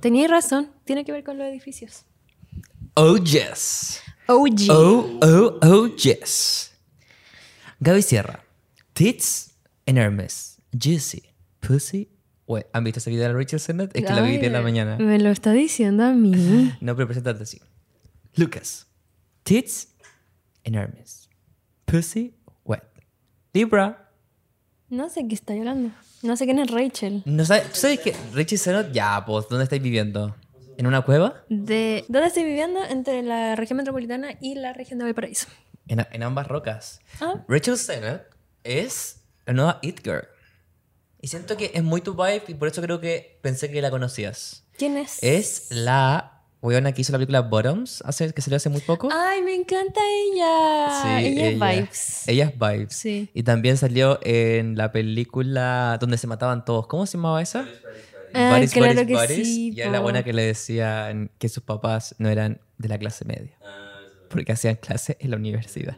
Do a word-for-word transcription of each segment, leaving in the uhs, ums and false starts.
Tenías razón, tiene que ver con los edificios. Oh, yes. O G. Oh, oh, oh, yes. Gaby Sierra. Tits and Hermes. Juicy. Pussy. Wet. ¿Han visto ese video de Rachel Sennett? Es que la vi Ay, en la mañana. Me lo está diciendo a mí. No, pero preséntate así. Lucas. Tits and Hermes. Pussy. Wet. Libra. No sé qué está hablando. No sé quién es Rachel. No sabes, ¿tú sabes que Rachel Sennett? Ya, pues, ¿dónde estáis viviendo? ¿En una cueva? De, ¿Dónde estoy viviendo? Entre la región metropolitana y la región de Valparaíso. En, en ambas rocas. Ah. Rachel Sennett es la nueva It Girl. Y siento que es muy tu vibe y por eso creo que pensé que la conocías. ¿Quién es? Es la weona que hizo la película Bottoms, hace, que salió hace muy poco. Ay, me encanta ella. Sí, ella, es Vibes. Ella es Vibes. Sí. Y también salió en la película donde se mataban todos. ¿Cómo se llamaba esa? Ah, Buddies, claro Buddies, que Buddies. sí, Y era la po. buena que le decían que sus papás no eran de la clase media. Porque hacían clase en la universidad.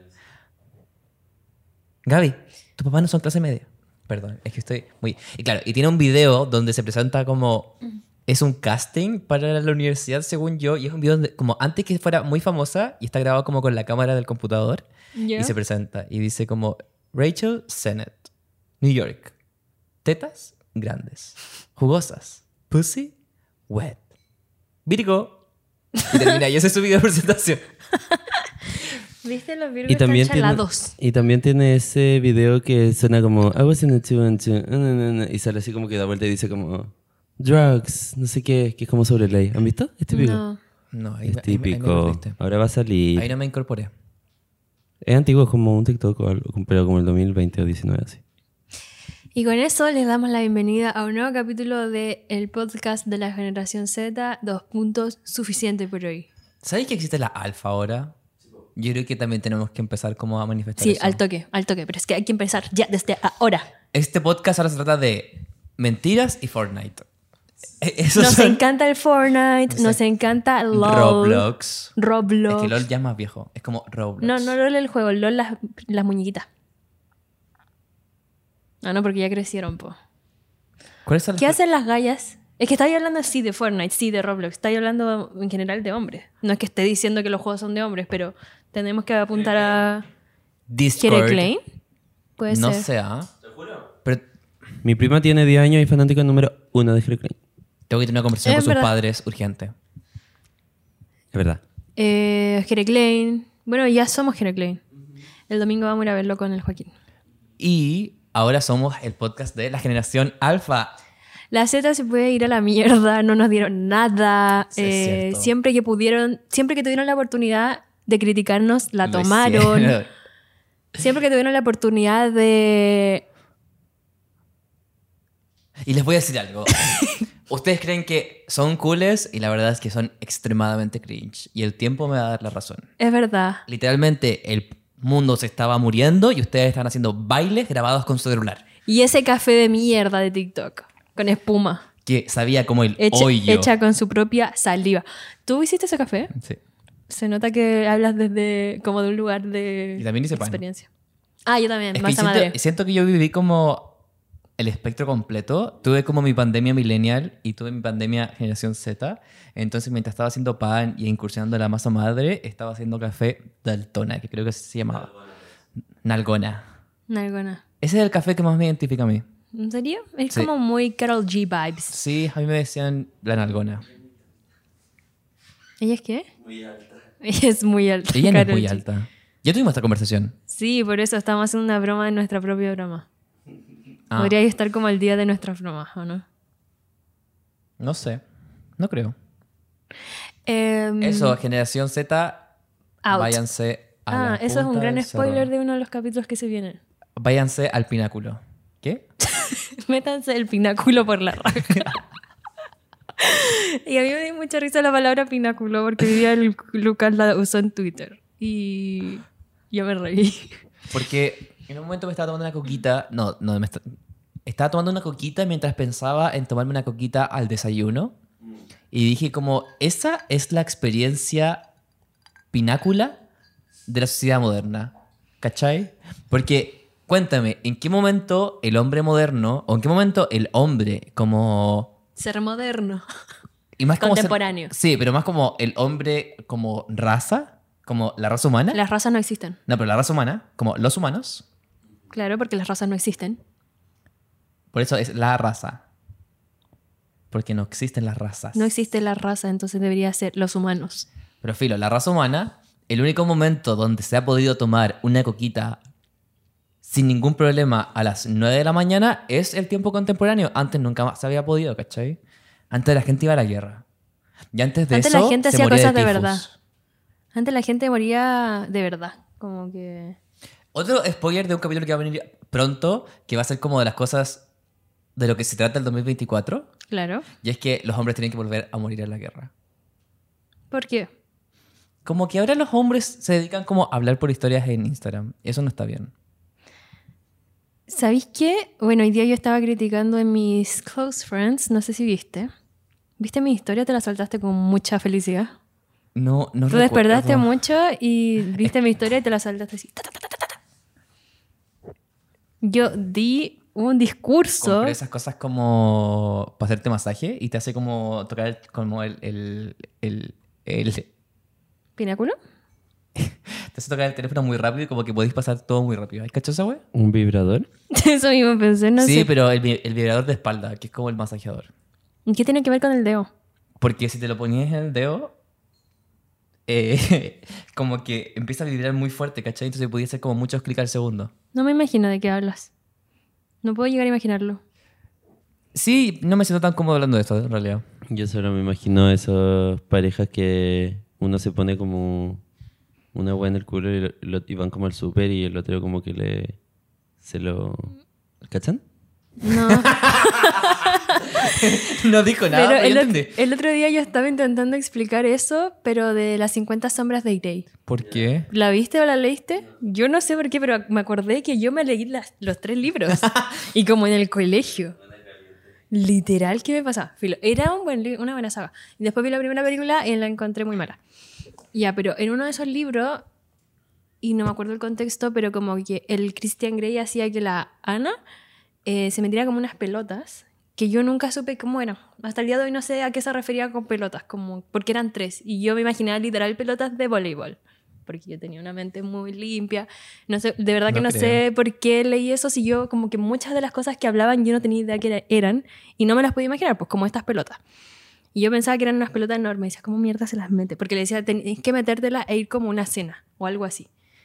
Gaby, tus papás no son clase media. Perdón, es que estoy muy... Y claro, y tiene un video donde se presenta como... Es un casting para la universidad, según yo. Y es un video donde, como antes que fuera muy famosa, y está grabado como con la cámara del computador. ¿Ya? Y se presenta. Y dice como... Rachel Sennett, New York. Tetas grandes. Jugosas. Pussy wet. Virgo. Y termina. Y ese es su video de presentación. ¿Viste? Los virgos Y también, están tiene, chalados. y también tiene ese video que suena como I was in a two and two, uh, no, no, no", y sale así como que da vuelta y dice como drugs, no sé qué, que es como sobre ley. ¿Han visto? Es típico. No. No, ahí, Es me- ahí me- ahí me típico. perdiste. Ahora va a salir. Ahí no me incorporé. Es antiguo, es como un TikTok, o algo, pero como el dos mil veinte o diecinueve así. Y con eso les damos la bienvenida a un nuevo capítulo del podcast de la generación Z. Dos puntos, suficiente por hoy. ¿Sabes que existe la alfa ahora? Yo creo que también tenemos que empezar como a manifestar Sí, eso. al toque, al toque. Pero es que hay que empezar ya desde ahora. Este podcast ahora se trata de mentiras y Fortnite. E- Esos Nos son encanta el Fortnite, No nos sé. encanta LOL. Roblox. Roblox. Es que LOL ya es más viejo. Es como Roblox. No, no LOL el juego, LOL las, las muñequitas. Ah, no, porque ya crecieron, po. ¿Cuál es el ¿Qué hacen las gallas? Es que estáis hablando sí de Fortnite, sí de Roblox. Estáis hablando en general de hombres. No es que esté diciendo que los juegos son de hombres, pero tenemos que apuntar a... Discord? ¿Quiere Klein? Puede No ser. sé, ¿ah? Pero Mi prima tiene diez años y es fanática número uno de Hero Klein. tengo que tener una conversación Es con sus verdad. padres urgente. Es verdad. Eh, Jere Klein. Bueno, ya somos Jere Klein. El domingo vamos a ir a verlo con el Joaquín. Y ahora somos el podcast de la generación alfa. La Z se puede ir a la mierda, no nos dieron nada. Sí, es Eh, cierto. siempre que pudieron, siempre que tuvieron la oportunidad de criticarnos, la Lo tomaron. hicieron. Siempre que tuvieron la oportunidad de... Y les voy a decir algo. Ustedes creen que son cooles y la verdad es que son extremadamente cringe. Y el tiempo me va a dar la razón. Es verdad. Literalmente el mundo se estaba muriendo y ustedes están haciendo bailes grabados con su celular. Y ese café de mierda de TikTok, con espuma, Que sabía como el hecha, hoyo. hecha con su propia saliva. ¿Tú hiciste ese café? Sí. Se nota que hablas desde como de un lugar de Y también hice pan. experiencia. Ah, yo también, Es que masa siento, madre. siento que yo viví como el espectro completo. Tuve como mi pandemia millennial y tuve mi pandemia generación Z. Entonces, mientras estaba haciendo pan y incursionando en la masa madre, estaba haciendo café Daltona, que creo que se llamaba. Nalgona. Nalgona. Ese es el café que más me identifica a mí. ¿En serio? Es Sí. como muy Karol G vibes. Sí, a mí me decían la Nalgona. ¿Ella es qué? Muy alta. Ella es muy alta. Ella no es Karol muy G. alta. Ya tuvimos esta conversación. Sí, por eso estamos haciendo una broma de nuestra propia broma. Ah, Podría estar como el día de nuestras bromas, ¿o no? no sé. No creo. Em, Eso, generación Z, Out. váyanse a Ah, la eso es un punta gran del spoiler cerro. de uno de los capítulos que se vienen. Váyanse al pináculo. ¿Qué? Métanse el pináculo por la raja. Y a mí me dio mucha risa la palabra pináculo porque hoy día el Lucas la usó en Twitter. Y yo me reí. Porque en un momento me estaba tomando una coquita. No, no, me esta- estaba tomando una coquita mientras pensaba en tomarme una coquita al desayuno. Y dije como, esa es la experiencia pinácula de la sociedad moderna. ¿Cachai? Porque, cuéntame, ¿en qué momento el hombre moderno, o en qué momento el hombre como... Ser moderno. Y más como ser- Contemporáneo. sí, pero más como el hombre como raza, como la raza humana. Las razas no existen. No, pero la raza humana, como los humanos. Claro, porque las razas no existen. Por eso es la raza. Porque no existen las razas. No existe la raza, entonces debería ser los humanos. Pero filo, la raza humana, el único momento donde se ha podido tomar una coquita sin ningún problema a las nueve de la mañana es el tiempo contemporáneo. Antes nunca más se había podido, ¿cachai? Antes la gente iba a la guerra. Y antes de Antes eso la gente se hacía moría cosas de tifus. verdad. Antes la gente moría de verdad. Como que... Otro spoiler de un capítulo que va a venir pronto, que va a ser como de las cosas de lo que se trata el dos mil veinticuatro, Claro. y es que los hombres tienen que volver a morir en la guerra. ¿Por qué? Como que ahora los hombres se dedican como a hablar por historias en Instagram. Eso no está bien. ¿Sabéis qué? Bueno, hoy día yo estaba criticando en mis close friends. No sé si viste. ¿Viste mi historia? Te la saltaste con mucha felicidad. No, no Tú recuerdo. despertaste mucho y viste mi historia y te la saltaste así. Ta, ta, ta, ta, ta, ta. Yo di un discurso. Compré esas cosas como para hacerte masaje y te hace como tocar el- como el, el, el, el- te ¿Pináculo? hace tocar el teléfono muy rápido y como que podéis pasar todo muy rápido. ¿Has cachado esa wea? ¿Un vibrador? Eso mismo pensé, no sí, sé. pero el, vi- el vibrador de espalda, que es como el masajeador. ¿Y qué tiene que ver con el dedo? Porque si te lo ponías en el dedo, eh, como que empieza a vibrar muy fuerte, ¿cachai? Entonces podía hacer como muchos clics al segundo. No me imagino de qué hablas. No puedo llegar a imaginarlo. Sí, no me siento tan cómodo hablando de esto, en realidad. Yo solo me imagino esas parejas que uno se pone como una hueá en el culo y, lo- lo- y van como al súper y el otro como que le... se lo... ¿Cachan? No. No dijo nada, Pero pero, el, yo ot- entendí. el otro día yo estaba intentando explicar eso, pero de las cincuenta sombras de Grey. ¿Por qué? ¿La viste o la leíste? Yo no sé por qué, pero me acordé que yo me leí las- los tres libros. Y como en el colegio. Literal, ¿qué me pasa? Filo, era un buen li- una buena saga. Y después vi la primera película y la encontré muy mala. Ya, pero en uno de esos libros, y no me acuerdo el contexto, pero como que el Christian Grey hacía que la Ana eh, se metiera como unas pelotas que yo nunca supe cómo eran. Hasta el día de hoy no sé a qué se refería con pelotas, como, porque eran tres. Y yo me imaginaba literal pelotas de voleibol, porque yo tenía una mente muy limpia. No sé, de verdad que No no creo. sé por qué leí eso, si yo como que muchas de las cosas que hablaban yo no tenía idea que era- eran y no me las podía imaginar, pues como estas pelotas. Y yo pensaba que eran unas pelotas enormes. Y decía, ¿cómo mierda se las mete? Porque le decía, tenés que metértelas e ir como a una cena o algo así.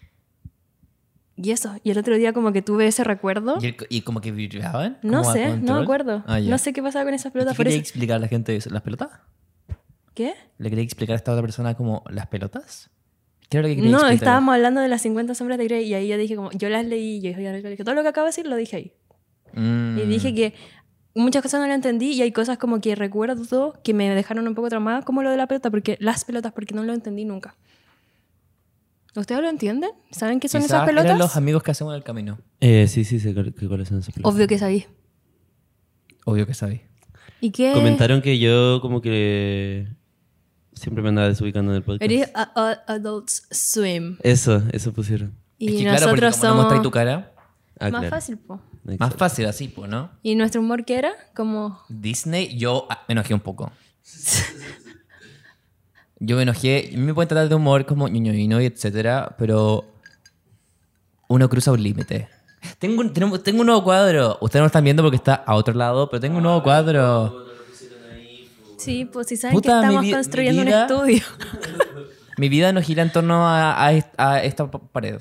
Y eso. Y el otro día como que tuve ese recuerdo. ¿Y, el- y como que vibraban? No ¿Como a sé, no control? me acuerdo. Ah, ya. No sé qué pasaba con esas ¿Y pelotas. ¿Qué Por quería eso... explicar a la gente eso? ¿Las pelotas? ¿Qué? ¿Le quería explicar a esta otra persona como las pelotas? ¿Qué era lo que quería No, explicar? estábamos hablando de las cincuenta sombras de Grey y ahí yo dije como, yo las leí y yo dije, todo lo que acabo de decir lo dije ahí. Mm. Y dije que muchas cosas no las entendí y hay cosas como que recuerdo que me dejaron un poco traumada, como lo de la pelota, porque las pelotas, porque no lo entendí nunca. ¿Ustedes lo entienden? ¿Saben qué son Quizás esas pelotas? eran los amigos que hacemos en el camino. Eh, sí, sí, sé cuál- qué cuáles son esas pelotas. Obvio que sabí. Obvio que sabí. ¿Y qué? Comentaron que yo como que siempre me andaba desubicando en el podcast. Eres a- a- Adults Swim. Eso, eso pusieron. Y es que claro, porque nosotros como no somos... mostráis tu cara, Ah, Más claro. fácil, po. más Exacto. fácil así, pues, ¿no? ¿Y nuestro humor qué era? Como... Disney, yo ah, me enojé un poco. Yo me enojé. A mí me pueden tratar de humor como ñoñoino y etcétera, pero uno cruza un límite. Tengo, un- tenemos- tengo un nuevo cuadro. Ustedes no lo están viendo porque está a otro lado, pero tengo un nuevo cuadro. Sí, pues si saben Puta, que mi estamos vi- mi construyendo un vida- estudio. Mi vida no gira en torno a, a est- a esta pa- pared.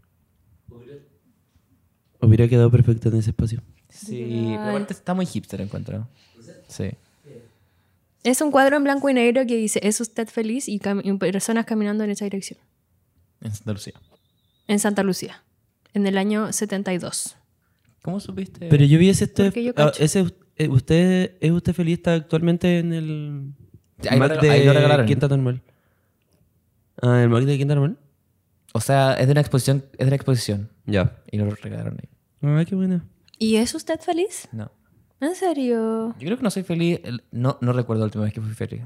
Hubiera quedado perfecto en ese espacio. Sí, pero aparte está muy hipster, encuentro. Sí. Es un cuadro en blanco y negro que dice, ¿es usted feliz? Y, cam- y personas caminando en esa dirección. En Santa Lucía. En Santa Lucía. En el año setenta y dos. ¿Cómo supiste? Pero yo vi ese... Este, Porque yo ah, cacho. ese eh, usted, ¿Es usted feliz? Está actualmente en el Ahí lo Mac reg- de ahí lo regalaron. Quinta Normal. Ah, ¿el Mac de Quinta Normal? O sea, es de una exposición, es de una exposición. Ya. Y lo regalaron ahí. Ah, qué buena. ¿Y es usted feliz? No. ¿En serio? Yo creo que no soy feliz. el- No, no recuerdo la última vez que fui feliz.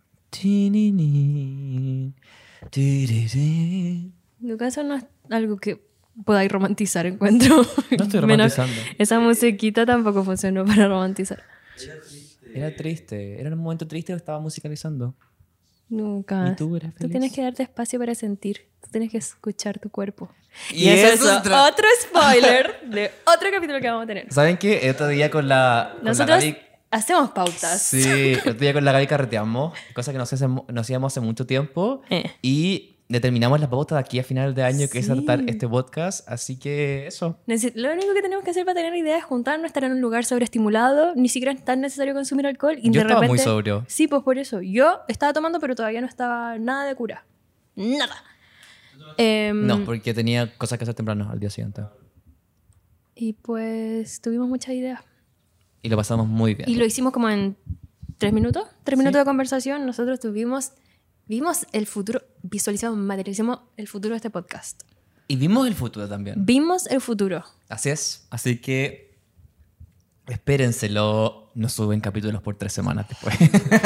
Tinini, tiriri. En tu caso no es algo que podáis romantizar, encuentro. No estoy Menos- romantizando. esa musiquita tampoco funcionó para romantizar. Era triste. Era un momento triste que estaba musicalizando. Nunca. ¿Y tú eres Tú feliz? tienes que darte espacio para sentir. Tú tienes que escuchar tu cuerpo. Y Y, eso es eso es tra- otro spoiler de otro capítulo que vamos a tener. ¿Saben qué? El otro día con la, con la Nosotros Gaby... hacemos pautas. Sí, el otro día con la Gaby carreteamos, cosa que no hacíamos, no hacíamos hace mucho tiempo. Eh. Y determinamos la pauta de aquí a final de año, que es Sí. tratar este podcast. Así que eso. Necesi- Lo único que tenemos que hacer para tener ideas es juntarnos, estar en un lugar sobreestimulado. Ni siquiera es tan necesario consumir alcohol. Y Yo de estaba muy repente- sobrio. Sí, pues por eso. Yo estaba tomando, pero todavía no estaba nada de cura. Nada. Em, No, porque tenía cosas que hacer temprano al día siguiente. Y pues tuvimos muchas ideas. Y lo pasamos muy bien. Y lo hicimos como en tres minutos. Tres minutos de conversación. Nosotros tuvimos, vimos el futuro, visualizamos, materializamos el futuro de este podcast. Y vimos el futuro también. Vimos el futuro. Así es. Así que espérenselo. No suben capítulos por tres semanas después.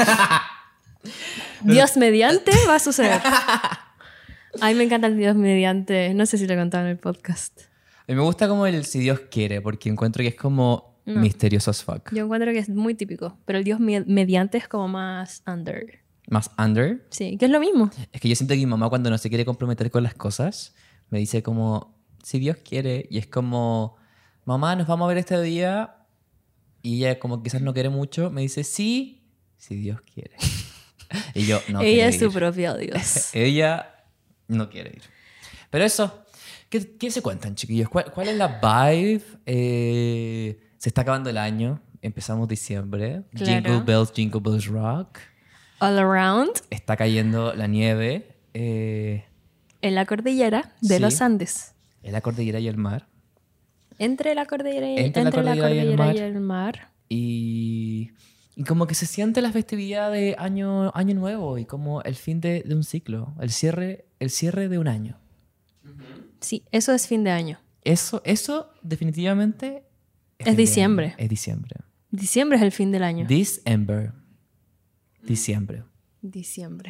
Dios mediante va a suceder. A mí me encanta el Dios mediante. No sé si lo he contado en el podcast. A mí me gusta como el si Dios quiere, porque encuentro que es como No. misterioso as fuck. Yo encuentro que es muy típico. Pero el Dios me- mediante es como más under. Más under. Sí, que es lo mismo. Es que yo siento que mi mamá cuando no se quiere comprometer con las cosas, me dice como, si Dios quiere. Y es como, mamá, nos vamos a ver este día. Y ella como quizás no quiere mucho, me dice, sí, si Dios quiere. Y yo, no Ella quiere es su ir. propio Dios. Ella no quiere ir. Pero eso, ¿qué, qué se cuentan, chiquillos? ¿Cuál, cuál es la vibe? Eh, se está acabando el año. Empezamos diciembre. Claro. Jingle bells, jingle bells rock. All around, Está cayendo la nieve. Eh, en la cordillera de Sí. los Andes. en la cordillera y el mar. Entre la cordillera y, Entre entre la la cordillera y el cordillera mar. y el mar. Y, y como que se siente la festividad de año, año nuevo y como el fin de, de un ciclo. El cierre, el cierre de un año. Sí, eso es fin de año. Eso, eso definitivamente Es fin de diciembre. año. Es diciembre. Diciembre es el fin del año. December. Diciembre. Diciembre.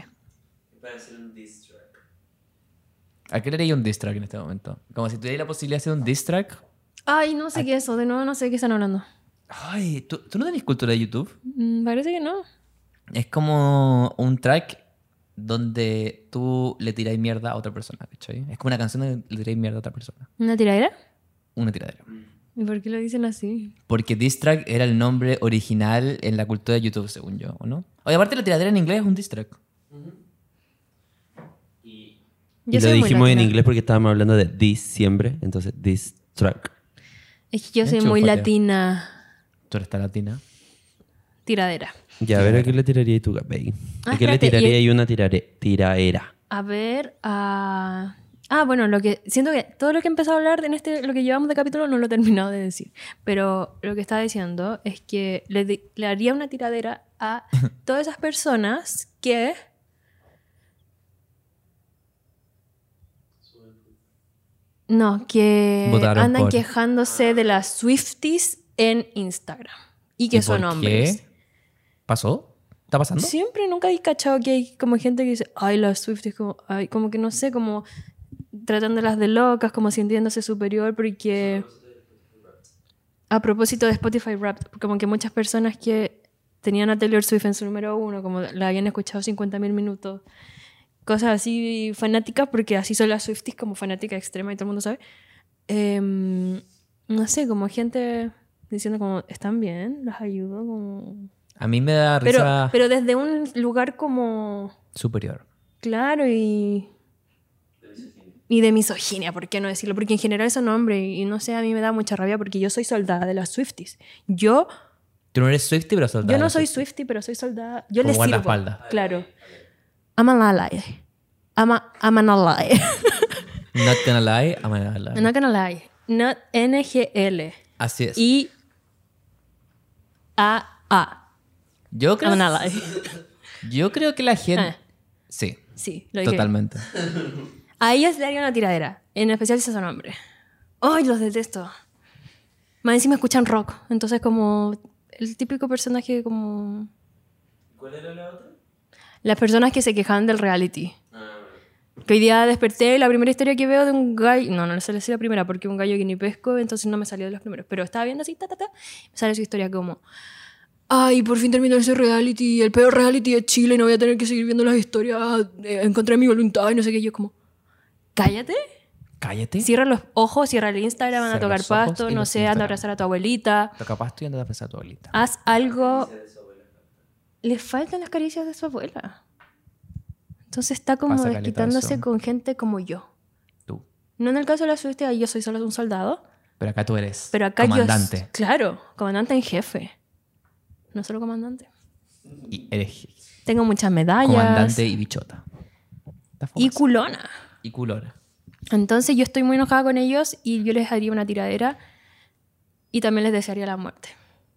¿A qué le haría un diss track en este momento? Como si tuviera la posibilidad de hacer un diss track. Ay, no sé qué es eso. De nuevo no sé qué están hablando. Ay, ¿tú, ¿tú no tenés cultura de YouTube? Mm, parece que no. Es como un track donde tú le tiráis mierda a otra persona, ¿cachai? Es como una canción donde le tiráis mierda a otra persona. ¿Una tiradera? Una tiradera. ¿Y por qué lo dicen así? Porque diss track era el nombre original en la cultura de YouTube, según yo, ¿o no? Oye, aparte la tiradera en inglés es un diss track. Y Yo lo soy muy dijimos en latina. inglés porque estábamos hablando de diciembre, entonces this track. Es que yo soy Enchúfate. muy latina. Tú eres tan latina. Tiradera. Ya, a ver a qué le tiraría tú, Gaby. Ah, ¿A qué le espérate, tiraría y- ahí una tirare, tiraera? A ver, a... Ah, bueno, lo que siento que todo lo que he empezado a hablar en este, lo que llevamos de capítulo no lo he terminado de decir. Pero lo que estaba diciendo es que le, di- le haría una tiradera a todas esas personas que... No, que Votaron andan por- quejándose de las Swifties en Instagram. Y que ¿Y son por hombres. qué? ¿Pasó? ¿Está pasando? Siempre nunca he cachado que hay como gente que dice, ay, las Swifties, como, ay, como que no sé, como tratándolas de locas, como sintiéndose superior, porque a propósito de Spotify Wrapped, como que muchas personas que tenían a Taylor Swift en su número uno, como la habían escuchado cincuenta mil minutos, cosas así fanáticas, porque así son las Swifties, como fanática extrema y todo el mundo sabe. Em, no sé, como gente diciendo como, ¿están bien? ¿Las ayudo? Como... A mí me da Pero, risa pero desde un lugar como superior. claro y... Y de misoginia, ¿por qué no decirlo? Porque en general son hombres y no sé, a mí me da mucha rabia porque yo soy soldada de las Swifties. Yo, Tú no eres Swiftie, pero soldada. yo no soy Swiftie, pero soy soldada. Yo Como les sirvo. guardaespaldas. Claro. I'm an ally. I'm, a, I'm an ally. Not gonna lie, I'm gonna lie. I'm not gonna lie. Not N G L. Así es. I A A. yo, creo, I'm an ally. yo creo que la gente... Ah. Sí, Sí, lo dije. totalmente. A ellos le haría una tiradera, en especial si son hombres. ¡Ay, los detesto! Más encima escuchan rock, entonces como el típico personaje como... ¿Cuál era la otra? Las personas que se quejan del reality. Que hoy día desperté y la primera historia que veo de un gallo... No, no le sale así la primera porque un gallo que ni pesco, entonces no me salió de los primeros. Pero estaba viendo así, ta, ta, ta, me sale su historia como... ay, por fin terminó ese reality, el peor reality de Chile, y no voy a tener que seguir viendo las historias eh, en contra de mi voluntad y no sé qué. Yo como, cállate. Cállate. Cierra los ojos, cierra el Instagram, anda a Cierra tocar los ojos pasto, y no los sé, anda a Instagram. abrazar a tu abuelita. Toca pasto y anda a pensar a tu abuelita. Haz algo. Le faltan las caricias de su abuela. Entonces está como Pasa caleta desquitándose eso. con gente como yo. Tú. No en el caso de la suerte, ahí yo soy solo un soldado. Pero acá tú eres Pero acá comandante. yo... Claro, comandante en jefe. No solo comandante. Y eres Tengo muchas medallas. comandante y bichota. Está Y fácil. culona. Y culona. Entonces yo estoy muy enojada con ellos y yo les haría una tiradera y también les desearía la muerte.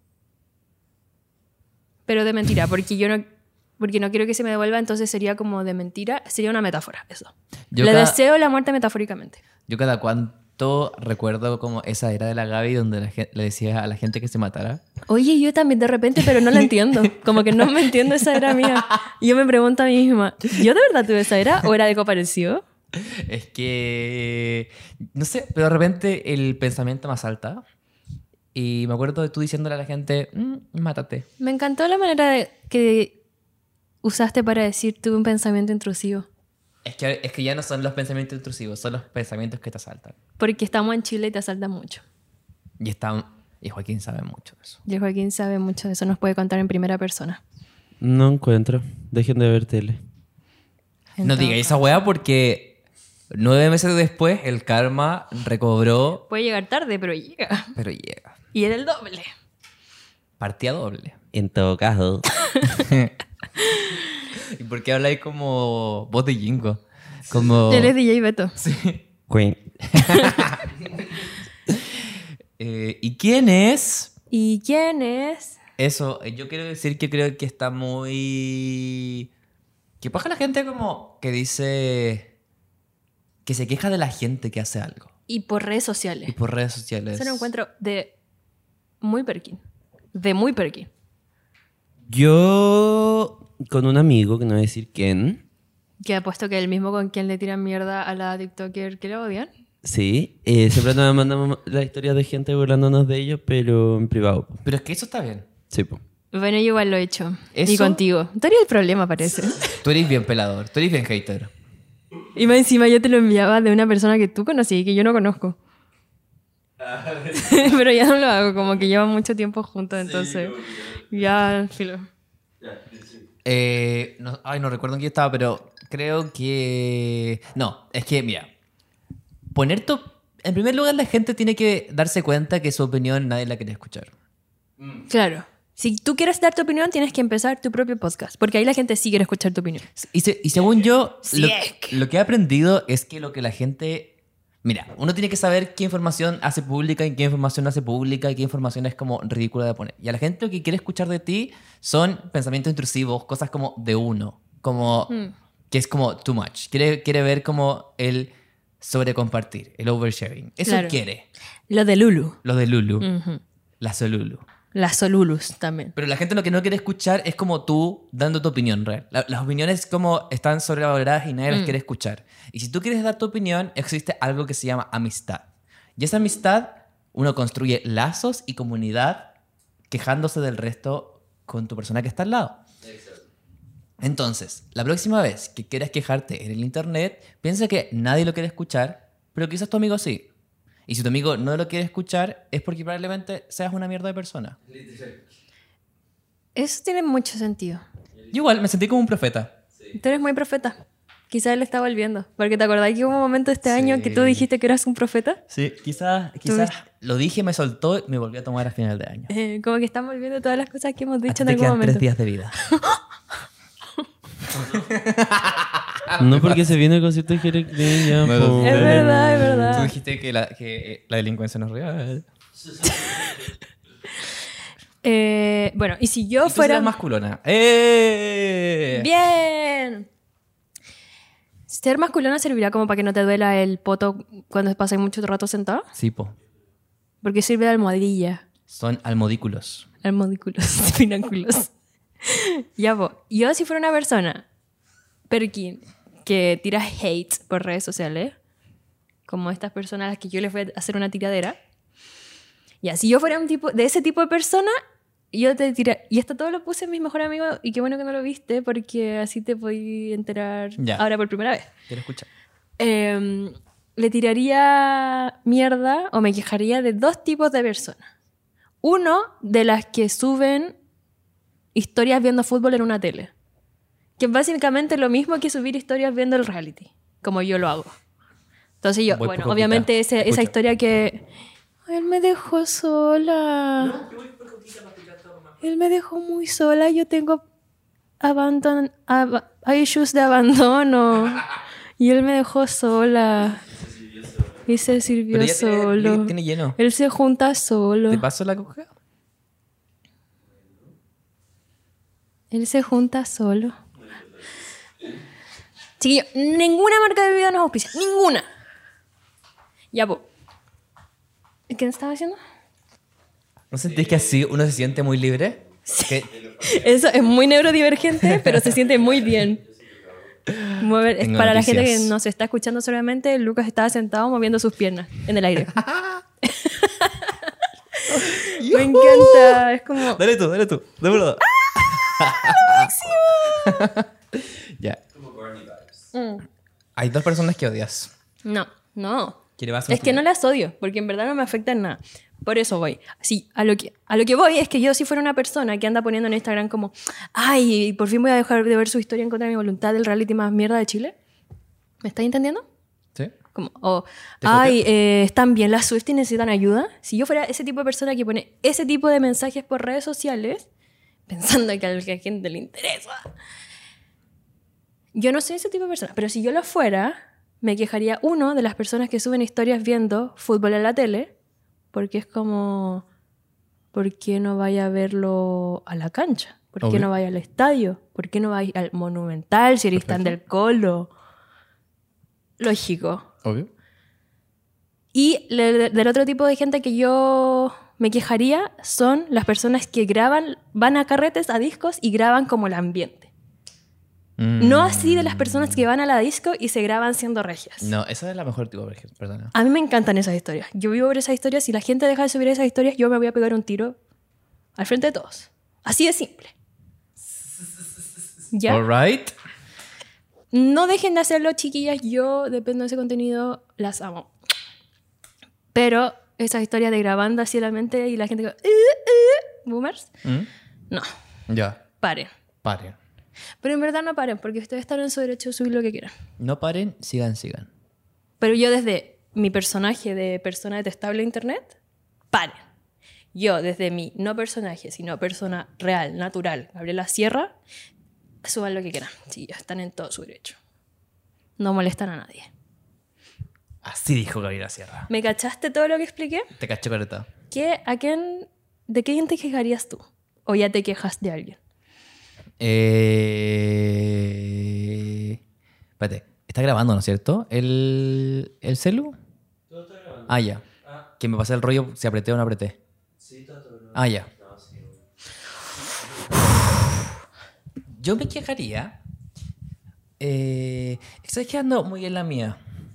Pero de mentira, porque yo no, porque no quiero que se me devuelva, entonces sería como de mentira, sería una metáfora, eso. Yo Le cada- deseo la muerte metafóricamente. Yo cada cuanto recuerdo como esa era de la Gaby donde la gen- le decía a la gente que se matara. Oye, yo también de repente, pero no la entiendo. Como que no me entiendo esa era mía. Y yo me pregunto a mí misma, ¿yo de verdad tuve esa era o era algo parecido? Es que, no sé, pero de repente el pensamiento más salta. Y me acuerdo de tú diciéndole a la gente, "Mm, mátate. Me encantó la manera de- que usaste para decir tuve un pensamiento intrusivo. Es que, es que ya no son los pensamientos intrusivos, son los pensamientos que te asaltan. Porque estamos en Chile y te asaltan mucho. Y, están, y Joaquín sabe mucho de eso. Y Joaquín sabe mucho de eso, nos puede contar en primera persona. No encuentro. Dejen de ver tele. En No todo digáis esa caso. weá porque nueve meses después el karma recobró, Puede llegar tarde, pero llega. pero llega. Y era el doble. Partida doble. En todo caso. ¿Y por qué habláis como voz de Jingo? Como... Él es D J Beto. Queen. Eh, ¿Y quién es? ¿Y quién es? Eso, eh, yo quiero decir que creo que está muy... Que pasa la gente como que dice... Que se queja de la gente que hace algo. Y por redes Y sociales. por redes sociales. Eso lo encuentro de muy perkin. De muy perkin. Yo, con un amigo, que no voy a decir quién, Que apuesto que el mismo con quien le tiran mierda a la TikToker que la odian. sí, eh, siempre nos mandamos la historia de gente burlándonos de ellos, pero en privado. Pero es que eso está bien. Sí, po. Bueno, yo igual lo he hecho. Y ¿Eso? contigo. Tú eres el problema, parece. Tú eres bien pelador, tú eres bien hater. Y más encima yo te lo enviaba de una persona que tú conocí y que yo no conozco. Pero ya no lo hago, como que llevan mucho tiempo juntos, entonces ya, filo. Eh, no, ay, no recuerdo en qué estaba, pero creo que... No, es que, mira, poner tu... En primer lugar, la gente tiene que darse cuenta que su opinión nadie la quiere escuchar. Claro. Si tú quieres dar tu opinión, tienes que empezar tu propio podcast, porque ahí la gente sí quiere escuchar tu opinión. Y, se- y según yo, Sí lo, es que- lo que he aprendido es que lo que la gente... Mira, uno tiene que saber qué información hace pública y qué información no hace pública y qué información es como ridícula de poner. Y a la gente lo que quiere escuchar de ti son pensamientos intrusivos, cosas como de uno, como Mm. que es como too much. Quiere, quiere ver como el sobrecompartir, el oversharing. Eso Claro. quiere. Lo de Lulu. Lo de Lulu, Ujú. la Solulu. Las Solulus también. Pero la gente lo que no quiere escuchar es como tú dando tu opinión real. La- las opiniones como están sobrevaloradas y nadie las Mm. quiere escuchar. Y si tú quieres dar tu opinión, existe algo que se llama amistad. Y esa amistad, uno construye lazos y comunidad quejándose del resto con tu persona que está al lado. Entonces, la próxima vez que quieras quejarte en el internet, piensa que nadie lo quiere escuchar, pero quizás tu amigo sí. Y si tu amigo no lo quiere escuchar, es porque probablemente seas una mierda de persona. Eso tiene mucho sentido. Yo igual me sentí como un profeta. Tú eres muy profeta. Quizás él está volviendo. Porque te acordás que hubo un momento este año que tú dijiste que eras un profeta. Sí, quizás, quizás lo dije, me soltó y me volví a tomar a final de año. Eh, como que están volviendo todas las cosas que hemos A ti dicho en te algún quedan momento. tres días de vida. No, porque se viene el concierto de Jere Klein ya, No lo po. sé. Es verdad, es Tú verdad. dijiste que la, que eh, la delincuencia no es real. Eh, bueno, y si yo Y tú fuera... serás más culona. ¡Eh! ¡Bien! Ser masculina servirá como para que no te duela el poto cuando pasas mucho rato sentado. Sí, po. Porque sirve de almohadilla. Son almodículos. Almodículos, pináculos. Ya, po. Yo si fuera una persona, Perkin, que tira hate por redes sociales, como estas personas a las que yo les voy a hacer una tiradera, ya, si yo fuera un tipo, de ese tipo de persona, yo te tiré, y esto todo lo puse en mis mejores amigos, y qué bueno que no lo viste, porque así te podí enterar Ya. ahora por primera vez. Quiero escuchar. Eh, le tiraría mierda o me quejaría de dos tipos de personas. Uno, de las que suben historias viendo fútbol en una tele. Que es básicamente lo mismo que subir historias viendo el reality, como yo lo hago. Entonces yo, Voy bueno, por obviamente Coquita. ese- esa Escucha. historia que... Él me dejó sola. Él me dejó muy sola. Yo tengo abandon, ab- issues de abandono. Y él me dejó sola. Y se sirvió Pero ya tiene- solo. tiene lleno. Él se junta solo. ¿Te paso la coca? Él se junta solo. Chiquillo, ninguna marca de bebida nos auspicia. Ninguna. Ya, po. ¿Qué estaba haciendo? ¿No sentís que así uno se siente muy libre? Que- Eso es muy neurodivergente, pero se siente muy bien. Mover- es Tengo para la gente que noticias. nos está escuchando solamente, Lucas estaba sentado moviendo sus piernas en el aire. Me encanta. Es como... Dale tú, dale tú. Dámelo. Ya. Mm. Hay dos personas que odias. No, no. Que le vas a Es que no las odio, porque en verdad no me afecta en nada. Por eso voy. Sí, a lo que, a lo que voy es que yo si fuera una persona que anda poniendo en Instagram como, ay, por fin voy a dejar de ver su historia en contra de mi voluntad del reality más mierda de Chile. ¿Me estáis entendiendo? ¿Sí? Como, o, ¿Te ay, eh, están bien las Swifties y necesitan ayuda. Si yo fuera ese tipo de persona que pone ese tipo de mensajes por redes sociales, pensando que a la gente le interesa, yo no soy ese tipo de persona. Pero si yo lo fuera, me quejaría, uno, de las personas que suben historias viendo fútbol en la tele, porque es como, ¿por qué no vaya a verlo a la cancha? ¿Por qué Obvio. no vaya al estadio? ¿Por qué no vaya al Monumental si eres tan del Colo? Lógico. Obvio. Y le- del otro tipo de gente que yo me quejaría son las personas que graban, van a carretes, a discos y graban como el ambiente. Mm. No así de las personas que van a la disco y se graban siendo regias. No, esa es la mejor tipo de ejemplo, perdona. A mí me encantan esas historias. Yo vivo por esas historias. Si la gente deja de subir esas historias, yo me voy a pegar un tiro al frente de todos. Así de simple. ¿Ya? All right. No dejen de hacerlo, chiquillas. Yo, dependo de ese contenido, las amo. Pero esas historias de grabando así en la mente y la gente que... "Uh, uh", boomers. Mm. No, Ya. paren. Paren. Pero en verdad no paren, porque ustedes están en su derecho de subir lo que quieran. No paren, sigan, sigan. Pero yo desde mi personaje de persona detestable de internet, paren. Yo desde mi no personaje, sino persona real, natural, Gabriela Sierra, suban lo que quieran. Sí, ya están en todo su derecho. No molestan a nadie. Así dijo Gabriela Sierra. ¿Me cachaste todo lo que expliqué? Te cacho, careta. ¿Qué, a quién, ¿De quién te quejarías tú? ¿O ya te quejas de alguien? Eh... Espérate. Está grabando, ¿no es cierto? ¿El, el celu? Todo está grabando. Ah, ya. Que me pasé el rollo si apreté o no apreté. Sí, todo está grabando. Ah, ya. No, sí, bueno. Yo me quejaría. Eh, Estoy quedando muy en la mía.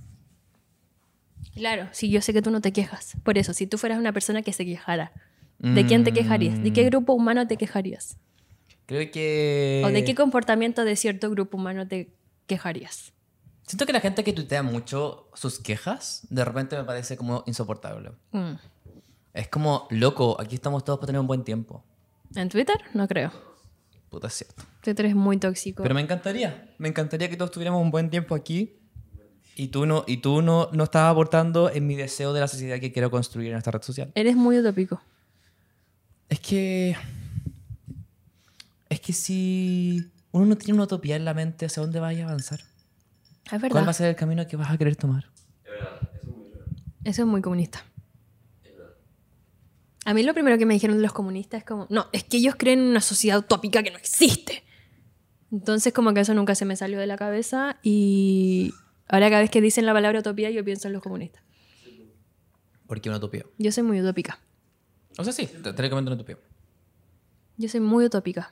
Claro, sí, yo sé que tú no te quejas. Por eso, si tú fueras una persona que se quejara, ¿de quién te quejarías? ¿De qué grupo humano te quejarías? Creo que... ¿O de qué comportamiento de cierto grupo humano te quejarías? Siento que la gente que tuitea mucho sus quejas, de repente me parece como insoportable. Mm. Es como, loco, aquí estamos todos para tener un buen tiempo. ¿En Twitter? No creo. Puta, es cierto. Twitter es muy tóxico. Pero me encantaría. Me encantaría que todos tuviéramos un buen tiempo aquí. Y tú no, y tú no, no estás aportando en mi deseo de la sociedad que quiero construir en esta red social. Eres muy utópico. Es que... Es que si uno no tiene una utopía en la mente, ¿hacia dónde vas a avanzar? Es verdad. ¿Cuál va a ser el camino que vas a querer tomar? Es verdad, eso es muy raro. Eso es muy comunista. Es verdad. A mí lo primero que me dijeron de los comunistas es como, no, es que ellos creen en una sociedad utópica que no existe. Entonces como que eso nunca se me salió de la cabeza y ahora cada vez que dicen la palabra utopía yo pienso en los comunistas. ¿Por qué una utopía? Yo soy muy utópica. O sea, sí, te, te recomiendo una utopía. Yo soy muy utópica.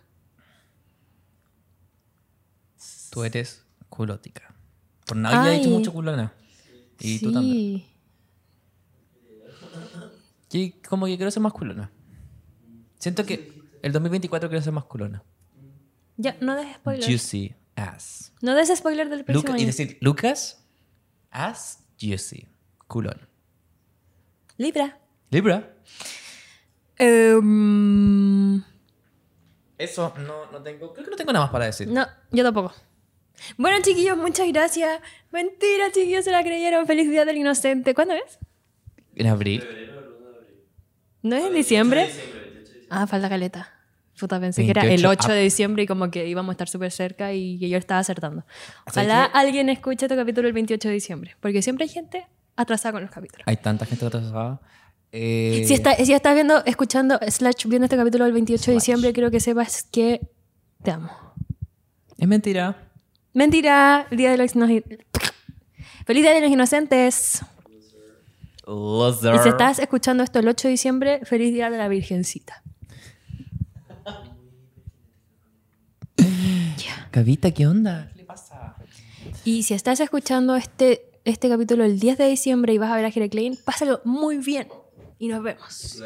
Tú eres culótica. Por nadie ha dicho Ay. mucho culona. Y sí. tú también. Y como que quiero ser más culona. Siento que el dos mil veinticuatro quiero ser más culona. Ya, no des spoilers. Juicy ass. No des spoiler del próximo Luca, y año. decir, Lucas, ass, juicy, culón. Libra. Libra. Em, Eso, no, no tengo, creo que no tengo nada más para decir. no, yo tampoco. Bueno, chiquillos, muchas gracias. Mentira, chiquillos, se la creyeron. Feliz Día del Inocente. ¿Cuándo es? En abril. ¿No es en diciembre? Ah, falta caleta. Puta, pensé que era el veintiocho. ocho de diciembre y como que íbamos a estar súper cerca y que yo estaba acertando. ¿Sabes Ojalá qué? alguien escuche este capítulo el veintiocho de diciembre, porque siempre hay gente atrasada con los capítulos. Hay tanta gente atrasada. Eh, Si, está, si estás viendo, escuchando, slash, viendo este capítulo el veintiocho de Slash. diciembre, quiero que sepas que te amo. Es mentira. Mentira, el Día de los Inocentes. Feliz Día de los Inocentes. Loser. Y si estás escuchando esto el ocho de diciembre, feliz Día de la Virgencita. Gavita, ¿qué onda? ¿Qué le pasa? Y si estás escuchando este, este capítulo el diez de diciembre y vas a ver a Jere Klein, pásalo muy bien. Y nos vemos.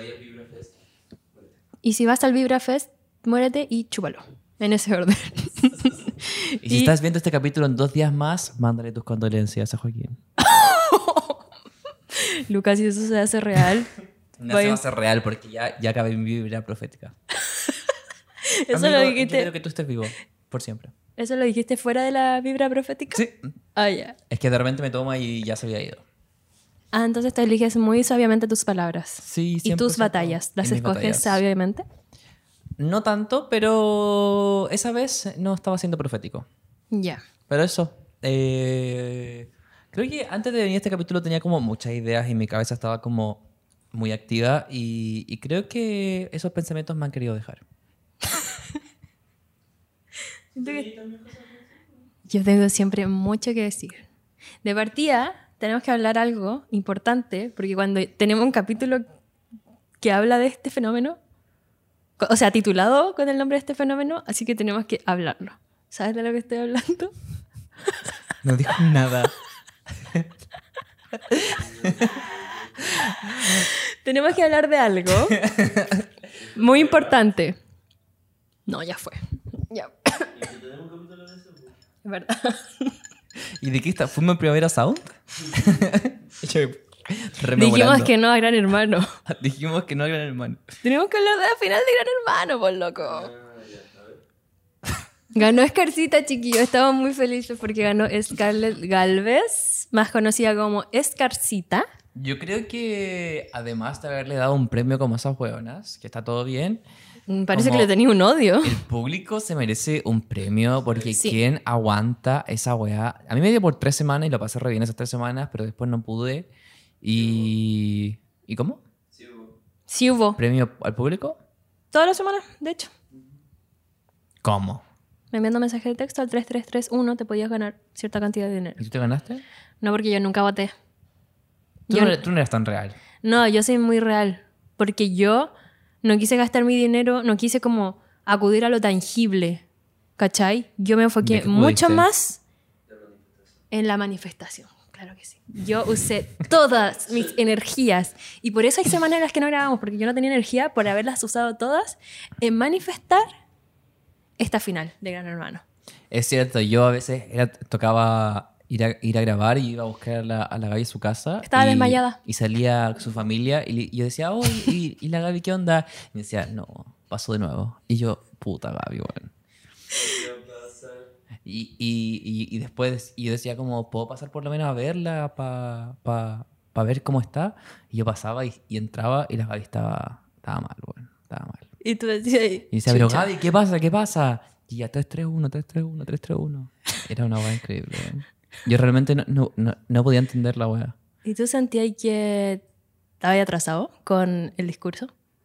Y si vas al Vibra Fest, muérete y chúpalo. En ese orden. Y si Y- estás viendo este capítulo en dos días más, mándale tus condolencias a Joaquín. Lucas, si eso se hace real. No Voy- se va a hacer real porque ya, ya acabé mi vibra profética. Eso Amigo, lo yo dijiste. quiero que tú estés vivo por siempre. ¿Eso lo dijiste fuera de la vibra profética? Sí. Ah, ya. Es que de repente me toma y ya se había ido. Ah, entonces te eliges muy sabiamente tus palabras. Sí, Y cien por tus ciento batallas. ¿Las en mis escoges batallas. sabiamente? No tanto, pero esa vez no estaba siendo profético. Ya. Pero eso. eh, creo que antes de venir a este capítulo tenía como muchas ideas y mi cabeza estaba como muy activa y, y creo que esos pensamientos me han querido dejar. Siento que- Yo tengo siempre mucho que decir. De partida, tenemos que hablar algo importante, porque cuando tenemos un capítulo que habla de este fenómeno, co- o sea, titulado con el nombre de este fenómeno, así que tenemos que hablarlo. ¿Sabes de lo que estoy hablando? No dijo nada. Tenemos que hablar de algo muy importante. No, ya fue. Ya. Es verdad. ¿Y de qué está? ¿Fuimos en Primavera Sound? Yo Dijimos rememorando. que no a Gran Hermano. Dijimos que no era hermano. Tenemos que hablar de la final de Gran Hermano, por loco. Ganó Escarcita, chiquillo. Estamos muy felices porque ganó Scarlett Galvez, más conocida como Escarcita. Yo creo que además de haberle dado un premio como esas hueonas, que está todo bien, Mm, Parece Como- que le tenía un odio. el público se merece un premio porque Sí. ¿quién aguanta esa weá? A mí me dio por tres semanas y lo pasé re bien esas tres semanas, pero después no pude. Y... ¿Y cómo? Sí hubo. ¿Premio al público? Todas las semanas, de hecho. ¿Cómo? Enviando mensaje de texto al tres tres tres uno te podías ganar cierta cantidad de dinero. ¿Y tú te ganaste? No, porque yo nunca voté. Tú, Yo- no, eres- tú no eres tan real. No, yo soy muy real. Porque yo no quise gastar mi dinero, no quise como acudir a lo tangible. ¿Cachai? Yo me ¿De enfoqué qué mucho acudiste? más en la manifestación. Claro que sí. Yo usé todas mis energías. Y por eso hay semanas en las que no grabamos, porque yo no tenía energía por haberlas usado todas en manifestar esta final de Gran Hermano. Es cierto, yo a veces era- tocaba ir a, ir a grabar y iba a buscar a la, a la Gaby a su casa. Estaba y, desmayada. Y salía su familia y, li- y yo decía, oh, ¿y, y la Gaby qué onda? Y me decía, no, pasó de nuevo. Y yo, puta Gaby, bueno. Y, y, y, y después y yo decía como, ¿puedo pasar por lo menos a verla para pa, pa ver cómo está? Y yo pasaba y, y entraba y la Gaby estaba, estaba mal, bueno, estaba mal. Y tú decías... Y decía, pero "Chucha". Gaby, ¿qué pasa? ¿Qué pasa? Y ya tres tres uno, tres tres uno, tres tres uno. Era una weá increíble. weón. Yo realmente no, no, no, no podía entender la weá. ¿Y tú sentías que estaba atrasado con el discurso?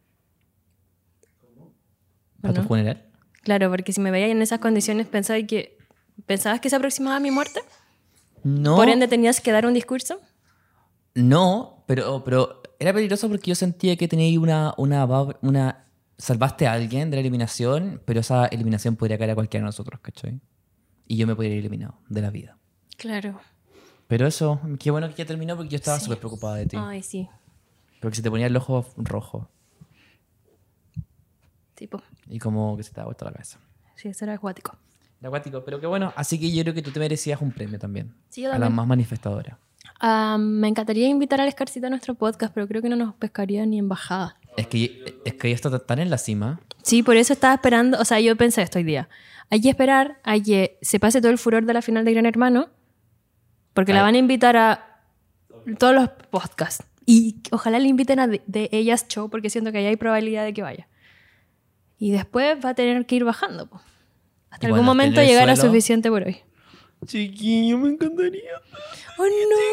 ¿Para tu no? funeral? Claro, porque si me veías en esas condiciones, pensabas que, ¿pensabas que se aproximaba mi muerte? No, Por ende, tenías que dar un discurso. no, pero, pero era peligroso porque yo sentía que tenía una, una, bab- una... Salvaste a alguien de la eliminación, pero esa eliminación podría caer a cualquiera de nosotros, ¿cachai? Y yo me podría ir eliminado de la vida. Claro. Pero eso, qué bueno que ya terminó porque yo estaba Sí. súper preocupada de ti. Ay, sí. Porque se te ponía el ojo rojo. Tipo, Y como que se te ha vuelto la cabeza. sí, eso era acuático. Era acuático, pero que bueno. Así que yo creo que tú te merecías un premio también. Sí, yo a la también. más manifestadora. Ah, me encantaría invitar a la Escarcita a nuestro podcast, pero creo que no nos pescaría ni embajada. Es que, es que ella está tan en la cima. Sí, por eso estaba esperando, o sea, yo pensé esto hoy día. Hay que esperar a que se pase todo el furor de la final de Gran Hermano, porque la Ay. van a invitar a todos los podcasts. Y ojalá le inviten a de, de Ellas Show, porque siento que ahí hay probabilidad de que vaya. Y después va a tener que ir bajando, po. Hasta Y algún cuando momento esté en el llegar a suelo- suficiente por hoy. Chiquillo, me encantaría. ¡Oh,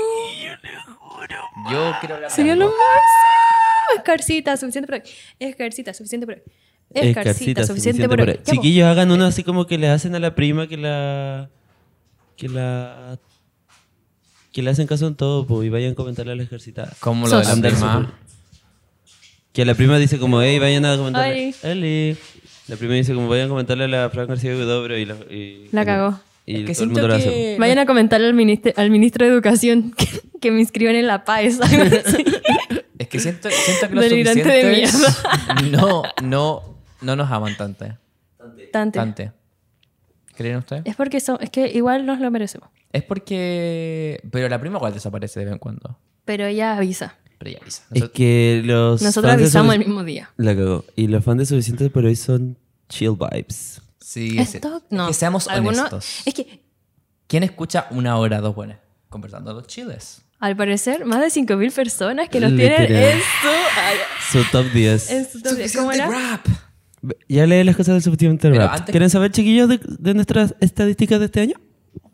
no! Yo quiero hablar de Sería lo algo. máximo. Escarcita, suficiente por hoy. Escarcita, suficiente por hoy. Escarcita, suficiente por hoy. Ya, po. Chiquillos, hagan uno así como que le hacen a la prima que la. que la. que le hacen caso en todo, po, y vayan a comentarle a la ejercitada. Como lo de la Sos. prima. Que la prima dice como, hey, vayan a comentarle. Ay. Eli. La prima dice como, vayan a comentarle a la Fran García Huidobro y la. Y, La y- cagó. Y Es que todo el siento mundo lo hace. que... Vayan a comentarle al ministro, al ministro de Educación que, que me inscriban en la P A E S. Algo así. Es que siento, siento que los Delirante de suficientes no, no, no nos aman tanto. Tante. Tante. ¿Creen ustedes? Es porque son, es que igual nos lo merecemos. Es porque... Pero la prima igual desaparece de vez en cuando. Pero ella avisa. Pero ya avisa. Es que los. Nosotros fans de avisamos Sufic- el mismo día. La cagó. Y los fans de Suficientes por hoy son chill vibes. Sí, es, Esto, es no. que seamos Algunos- honestos. Es que, ¿Quién escucha una hora, dos buenas? Conversando los chiles. al parecer, más de cinco mil personas que nos Literal. tienen en su... Su top diez. En su top diez. ¿Cómo era? rap. Ya leí las cosas del Suficiente Pero Rap. antes- ¿Quieren saber, chiquillos, de, de nuestras estadísticas de este año?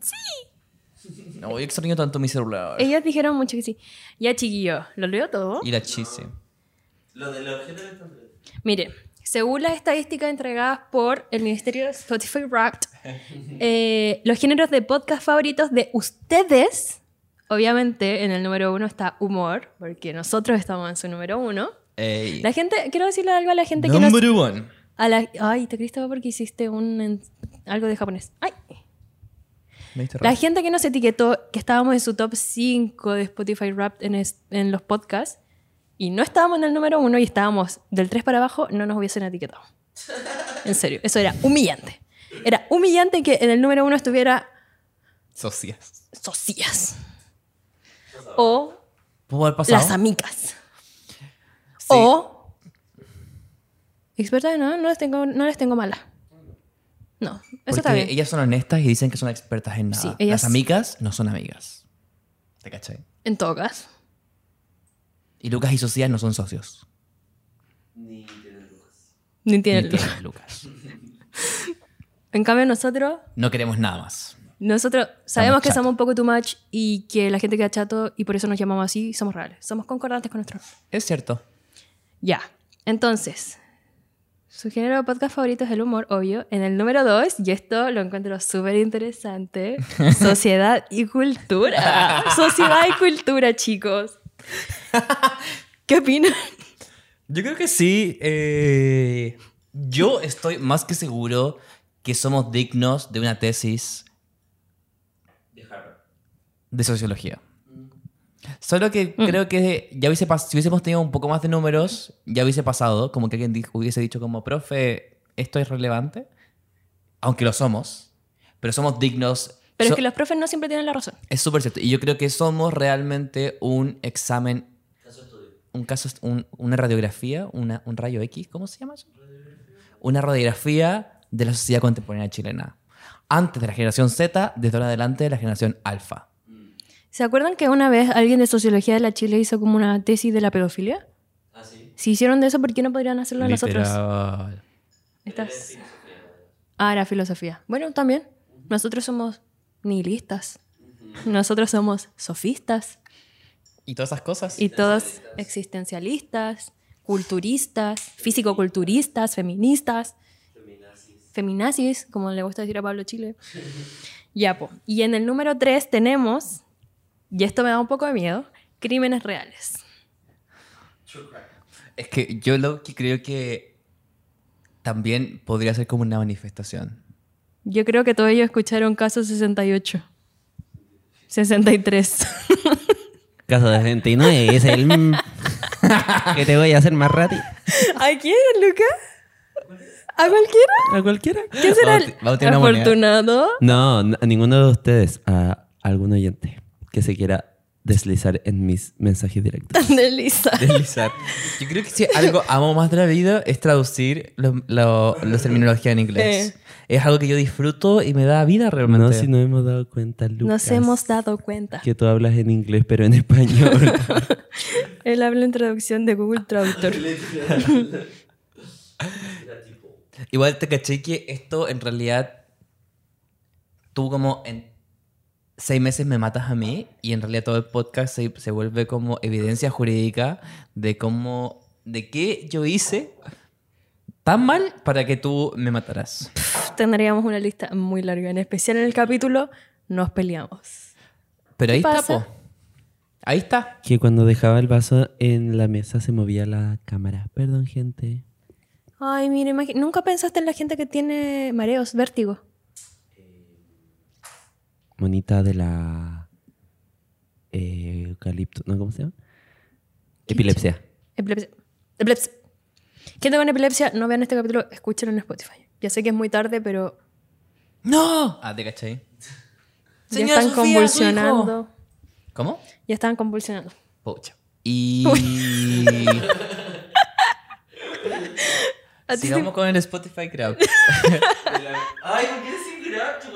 No, yo extraño tanto mi celular. Ellas dijeron mucho que sí. Ya, chiquillo, ¿lo leo todo? Y la chise. Lo de los géneros. Mire, según las estadísticas entregadas por el Ministerio de Spotify Wrapped, eh, los géneros de podcast favoritos de ustedes, obviamente en el número uno está humor, porque nosotros estamos en su número uno. Ey. La gente, quiero decirle algo a la gente que no... Number one. A la, ay, te creíste porque hiciste un, en- algo de japonés. Ay. Me diste La raro. gente que nos etiquetó que estábamos en su top cinco de Spotify Wrapped en, es- en los podcasts y no estábamos en el número uno y estábamos del tres para abajo, no nos hubiesen etiquetado. En serio, eso era humillante. Era humillante que en el número uno estuviera Socias. Socias. O ¿Puedo haber pasado? las amigas. Sí. O expertas, no, no les tengo, no les tengo mala. No, eso Porque está bien. ellas son honestas y dicen que son expertas en nada. Sí, ellas- Las amigas no son amigas. ¿Te cachai? En todo caso. Y Lucas y Socias no son socios. Ni tienen Ni luz. tienen Lucas. En cambio, nosotros, No queremos nada más. nosotros sabemos que chatos. somos un poco too much y que la gente queda chato y por eso nos llamamos así. Somos reales. Somos concordantes con nuestro. Es cierto. Ya. Entonces, su género de podcast favorito es el humor, obvio. En el número dos, y esto lo encuentro súper interesante, sociedad y cultura. Sociedad y cultura, chicos. ¿Qué opinan? Yo creo que sí. eh, yo estoy más que seguro que somos dignos de una tesis de sociología. Solo que creo que ya hubiese pas- si hubiésemos tenido un poco más de números, ya hubiese pasado, como que alguien dijo- hubiese dicho como, profe, ¿esto es relevante? Aunque lo somos, pero somos dignos. Pero So- es que los profes no siempre tienen la razón. Es súper cierto. Y yo creo que somos realmente un examen, un caso, un- una radiografía, una, un rayo X, ¿cómo se llama eso? Una radiografía de la sociedad contemporánea chilena. Antes de la generación Z, desde ahora adelante de la generación alfa. ¿Se acuerdan que una vez alguien de Sociología de la Chile hizo como una tesis de la pedofilia? ¿Ah, sí? Si hicieron de eso, ¿por qué no podrían hacerlo nosotros? Literal. Estas... Ah, era filosofía. Bueno, también. Nosotros somos nihilistas. Nosotros somos sofistas. Y todas esas cosas. Y todos existencialistas, culturistas, físico-culturistas, feministas. Feminazis, como le gusta decir a Pablo Chile. Ya, po. Y en el número tres tenemos, y esto me da un poco de miedo, crímenes reales. Es que yo lo que creo que también podría ser como una manifestación. Yo creo que todos ellos escucharon caso sesenta y ocho. sesenta y tres. Caso de sesenta y nueve es el... que te voy a hacer más rápido. ¿A quién, Lucas? ¿A cualquiera? ¿A cualquiera? ¿Quién será el Vamos a- vamos a tirar una moneda. afortunado? No, no, a ninguno de ustedes. A algún oyente que se quiera deslizar en mis mensajes directos. De Lisa. Deslizar. Yo creo que si algo amo más de la vida es traducir lo, lo, las terminologías en inglés. Eh. Es algo que yo disfruto y me da vida realmente. No, si no hemos dado cuenta, Lucas. Nos hemos dado cuenta. Que tú hablas en inglés, pero en español. Él habla en traducción de Google Traductor. Igual te caché que esto en realidad tú como en seis meses me matas a mí y en realidad todo el podcast se, se vuelve como evidencia jurídica de cómo, de qué yo hice tan mal para que tú me mataras. Tendríamos una lista muy larga, en especial en el capítulo Nos peleamos. Pero ahí ¿Qué está, pasa? po. Ahí está. Que cuando dejaba el vaso en la mesa se movía la cámara. Perdón, gente. Ay, mira, imagi- ¿nunca pensaste en la gente que tiene mareos, vértigo? Monita de la... eh, eucalipto. ¿No? ¿Cómo se llama? Epilepsia. Epilepsia. Epilepsia. Gente con epilepsia, no vean este capítulo, escúchenlo en Spotify. Ya sé que es muy tarde, pero ¡No! Ah, te caché. ya Señora están Sofía, convulsionando. ¿Cómo? Ya están convulsionando. Pucha. Y... A ti Sigamos con el Spotify Crowd. Ay, ¿por qué sin Crowd,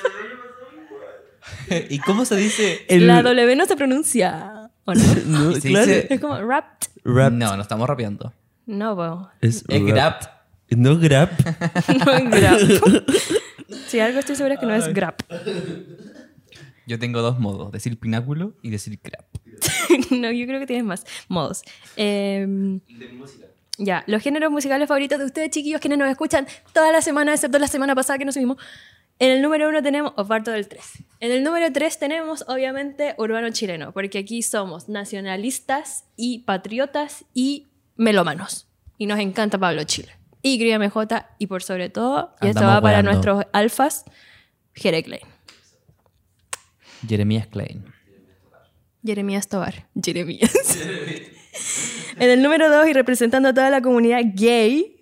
weón? ¿Y cómo se dice? El- La W no se pronuncia. ¿O no? No, ¿Y se claro. dice- Es como wrapped. Rap. No, no estamos rapeando. No, bo. Es, Es rap. Grab. No grab. No es grab. Si algo estoy segura es que no es grab. Yo tengo dos modos, decir pináculo y decir crap. No, yo creo que tienes más modos. Eh, ya, los géneros musicales favoritos de ustedes, chiquillos, quienes nos escuchan toda la semana, excepto la semana pasada que nos subimos. En el número uno tenemos, o parto del tres. En el número tres tenemos, obviamente, urbano chileno, porque aquí somos nacionalistas y patriotas y melómanos. Y nos encanta Pablo Chile. Y Cría M J, y por sobre todo, y esto Andamos va para weando. nuestros alfas, Jere Klein. Jeremías Klein. Jeremías Tobar. Jeremías. En el número dos, y representando a toda la comunidad gay,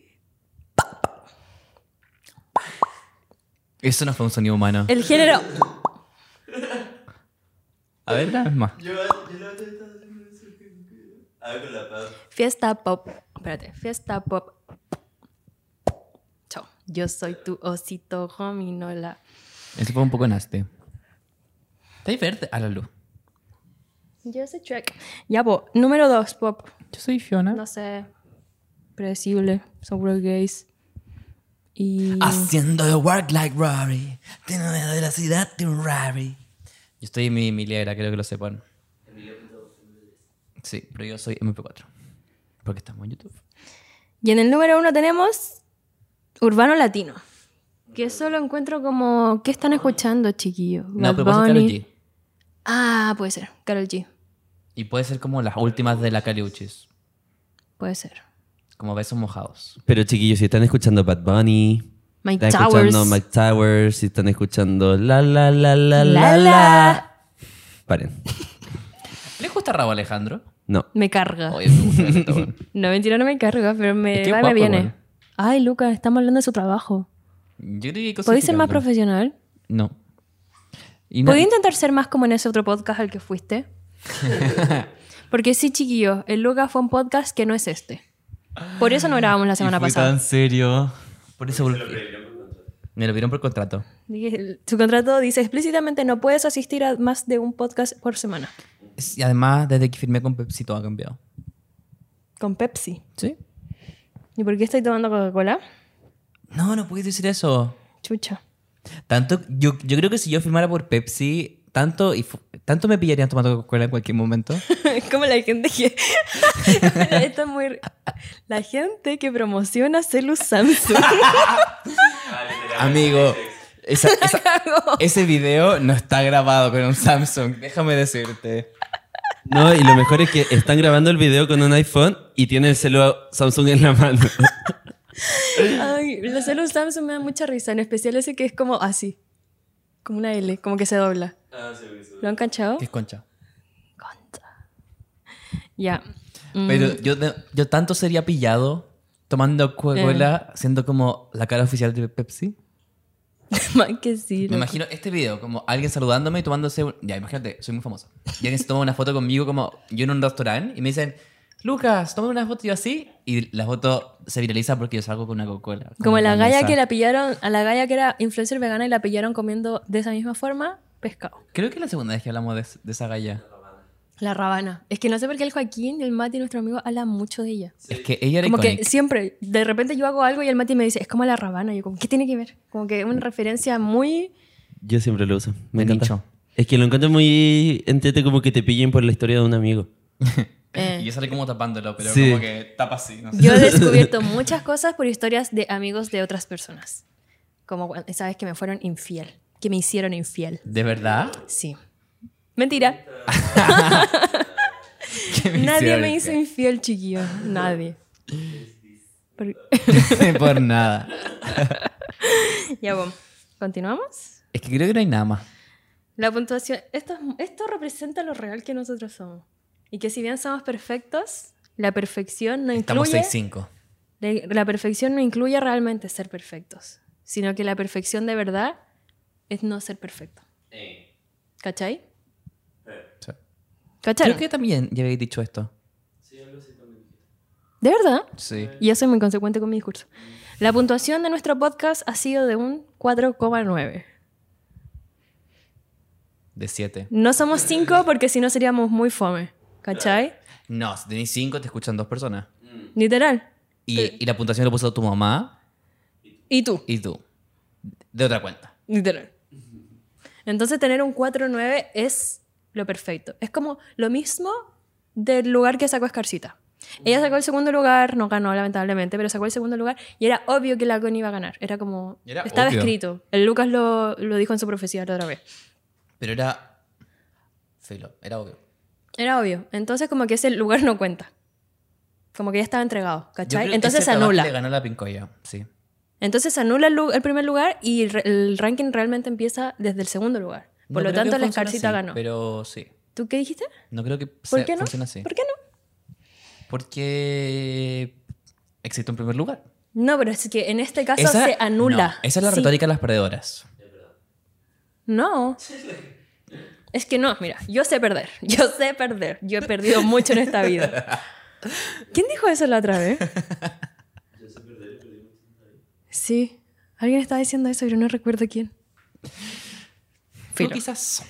Eso no fue un sonido humano. el género... A ver, una vez más. Fiesta pop. Espérate. Fiesta pop. Chao. Yo soy tu osito gominola. Eso fue un poco nasty. Está verde a la luz. Yo soy Shrek. Ya, po. Número dos, pop. Yo soy Fiona. No sé. Predecible. Son puros gays. Y... Haciendo the work like Rory. Tiene una velocidad de un Rari. Yo estoy en mi, mi liera, creo que lo sepan. Sí, pero yo soy eme pe cuatro. Porque estamos en YouTube. Y en el número uno tenemos Urbano Latino. Que eso lo encuentro como... ¿Qué están escuchando, chiquillos? No, Bad pero puede ser Karol Bunny. G. Ah, puede ser. Karol G. Y puede ser como las últimas de la Caliuchis. Puede ser. Como besos mojados. Pero chiquillos, si están escuchando Bad Bunny, Mike están Towers. escuchando Mike Towers, si están escuchando la la la la La, la la. la. Paren. ¿Les gusta Raúl Alejandro? No. Me carga. Oye, me gusta ese tono. No, mentira, no me carga, pero me, Es que va y guapo me viene. igual. Ay, Lucas, estamos hablando de su trabajo. Yo creo que ¿Podéis ser más cosificando. profesional? No. Y no- ¿Podéis intentar ser más como en ese otro podcast al que fuiste? Porque sí, chiquillos, el Lucas fue un podcast que no es este. Por eso no grabamos la semana Y fue pasada. tan serio. Por eso volví. Me lo vieron por contrato. Dije, su contrato dice explícitamente no puedes asistir a más de un podcast por semana. Es- Y además, desde que firmé con Pepsi, todo ha cambiado. Con Pepsi. ¿Sí? ¿Y por qué estoy tomando Coca-Cola? No, no puedes decir eso. Chucha. Tanto, yo, yo creo que si yo firmara por Pepsi, tanto, y fu- tanto me pillarían tomando Coca-Cola en cualquier momento. Es como la gente que... Esto es muy... La gente que promociona Celus Samsung. Amigo, esa- esa- ese video no está grabado con un Samsung, déjame decirte. No, y lo mejor es que están grabando el video con un iPhone y tiene el celular Samsung en la mano. Ay, los Celus Samsung me dan mucha risa, en especial ese que es como así. Como una L, como que se dobla. ¿Lo han cachado? ¿Qué es concha? Concha. Ya. Mm, Pero yo, yo tanto sería pillado tomando Coca-Cola siendo como la cara oficial de Pepsi. Más que sí. Me loco. imagino este video, como alguien saludándome y tomándose... un- Ya, imagínate, soy muy famoso. Y alguien se toma una foto conmigo como yo en un restaurante y me dicen, Lucas, toma una foto y yo así. Y la foto se viraliza porque yo salgo con una Coca-Cola. Como la galla mesa. que la pillaron, a la galla que era influencer vegana y la pillaron comiendo de esa misma forma pescado. Creo que es la segunda vez que hablamos de, de esa galla. La rabana. Es que no sé por qué el Joaquín y el Mati, nuestro amigo, hablan mucho de ella. Es que ella era Como que icónica. siempre, de repente yo hago algo y el Mati me dice, es como la rabana. Y yo como, ¿qué tiene que ver? Como que una referencia muy... Yo siempre lo uso. Me De encanta. nicho. Es que lo encuentro muy entete como que te pillen por la historia de un amigo. Eh. Y yo salí como tapándolo, pero Sí. como que tapa así, no sé. Yo he descubierto muchas cosas por historias de amigos de otras personas. Como cuando- esa vez que me fueron infiel. Que me hicieron infiel. ¿De verdad? Sí. Mentira. ¿Qué me Nadie hicieron? me hizo infiel, chiquillo. Nadie. Por- Por nada. Ya, bueno. ¿Continuamos? Es que creo que no hay nada más. La puntuación. Esto, es- esto representa lo real que nosotros somos. Y que si bien somos perfectos, la perfección no Estamos incluye... seis cinco. La, la perfección no incluye realmente ser perfectos. Sino que la perfección de verdad es no ser perfecto. ¿Cachai? Sí. ¿Cachai? Creo que también ya habéis dicho esto. ¿De verdad? Sí. Y yo soy muy consecuente con mi discurso. La puntuación de nuestro podcast ha sido de un cuatro coma nueve. De siete. No somos cinco porque si no seríamos muy fome. ¿Cachai? No, si tenéis cinco te escuchan dos personas. Literal. Y, y la puntuación lo puso tu mamá Y tú. y tú. De otra cuenta. Literal. Entonces tener un cuatro nueve es lo perfecto. Es como lo mismo del lugar que sacó Escarcita. Ella sacó el segundo lugar, no ganó lamentablemente, pero sacó el segundo lugar y era obvio que la Connie iba a ganar. Era como... Era estaba obvio. escrito. El Lucas lo, lo dijo en su profecía la otra vez. Pero era... Filo, era obvio. Era obvio. Entonces como que ese lugar no cuenta. Como que ya estaba entregado, Yo ¿cachai? creo que Entonces ese se trabajo anula. le ganó la Pincoya, sí. Entonces se anula el, lu- el primer lugar y re- el ranking realmente empieza desde el segundo lugar. Por No lo creo que tanto, la funcione Escarcita así, ganó. Pero sí. ¿Tú qué dijiste? No creo que ¿Por se- qué no? funcione así. ¿Por qué no? Porque existe un primer lugar. No, pero es que en este caso Esa- se anula. no, esa es la Sí. retórica de las perdedoras. No. Es que no, mira, yo sé perder. Yo sé perder. Yo he perdido mucho en esta vida. ¿Quién dijo eso la otra vez? Sí. Alguien estaba diciendo eso, pero no recuerdo quién. Tú Filo. quizás.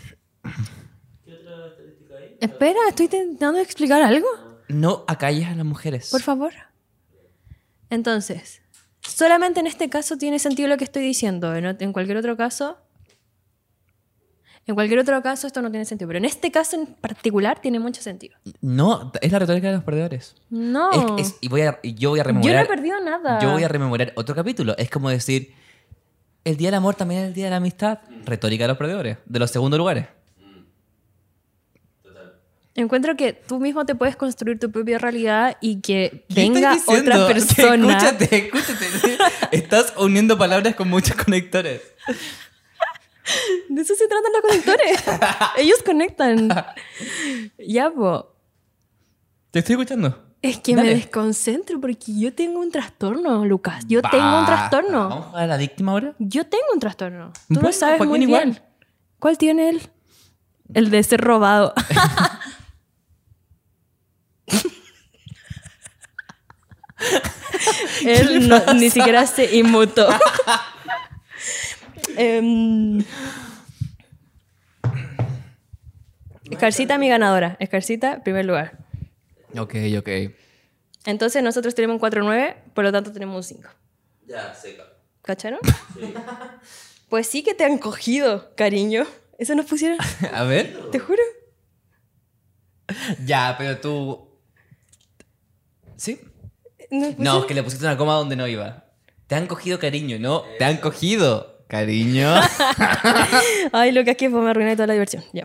Espera, estoy intentando explicar algo. No acalles a las mujeres. Por favor. Entonces, solamente en este caso tiene sentido lo que estoy diciendo. En, ot- en cualquier otro caso... En cualquier otro caso esto no tiene sentido. Pero en este caso en particular tiene mucho sentido. No, es la retórica de los perdedores. No. Es- es- y voy a, y yo voy a Yo no rememorar. he perdido nada. Yo voy a rememorar otro capítulo. Es como decir, el día del amor también es el día de la amistad. Retórica de los perdedores, de los segundos lugares. Encuentro que tú mismo te puedes construir tu propia realidad y que ¿Qué venga estás diciendo? otra persona. Escúchate, escúchate. Estás uniendo palabras con muchos conectores. De eso se tratan los conectores. Ellos conectan. Ya, po. Te estoy escuchando. Es que Dale. me desconcentro porque yo tengo un trastorno, Lucas. Yo tengo un Basta. trastorno. ¿Vamos a jugar a la víctima ahora? Yo tengo un trastorno. Tú Bueno, lo sabes Joaquín muy igual. bien. ¿Cuál tiene él? El de ser robado. Él no- ni siquiera se inmutó. Em, Escarcita, mi ganadora. Escarcita, primer lugar. Ok, ok. Entonces nosotros tenemos un cuatro nueve, por lo tanto tenemos un cinco. Ya, seca. ¿Cacharon? Pues sí que te han cogido, cariño. Eso nos pusieron, A ver. te juro. Ya, pero tú... ¿Sí? Nos pusieron- No, es que le pusiste una coma donde no iba. Te han cogido cariño, ¿no? Te han cogido cariño. Ay, Lucas, que fue, me arruiné toda la diversión. Ya.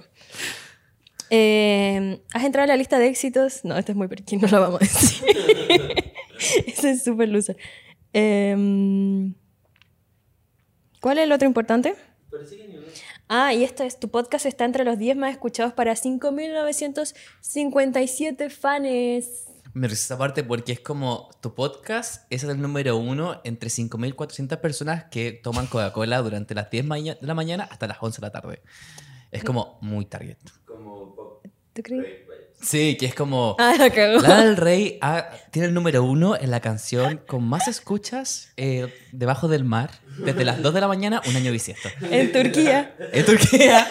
Eh, ¿Has entrado a la lista de éxitos? No, esta es muy perquín, no la vamos a decir. Ese es súper loser. Em, ¿Cuál es el otro importante? Ah, y esto es, tu podcast está entre los diez más escuchados para cinco mil novecientos cincuenta y siete fans. Me risa esa parte porque es como tu podcast es el número uno entre cinco mil cuatrocientas personas que toman Coca-Cola durante las diez maña- de la mañana hasta las once de la tarde. Es como muy target. ¿Tú crees? Sí, que es como... Ah, la cagó. Lana del Rey ha- tiene el número uno en la canción con más escuchas eh, debajo del mar desde las dos de la mañana, un año bisiesto. En Turquía. En Turquía.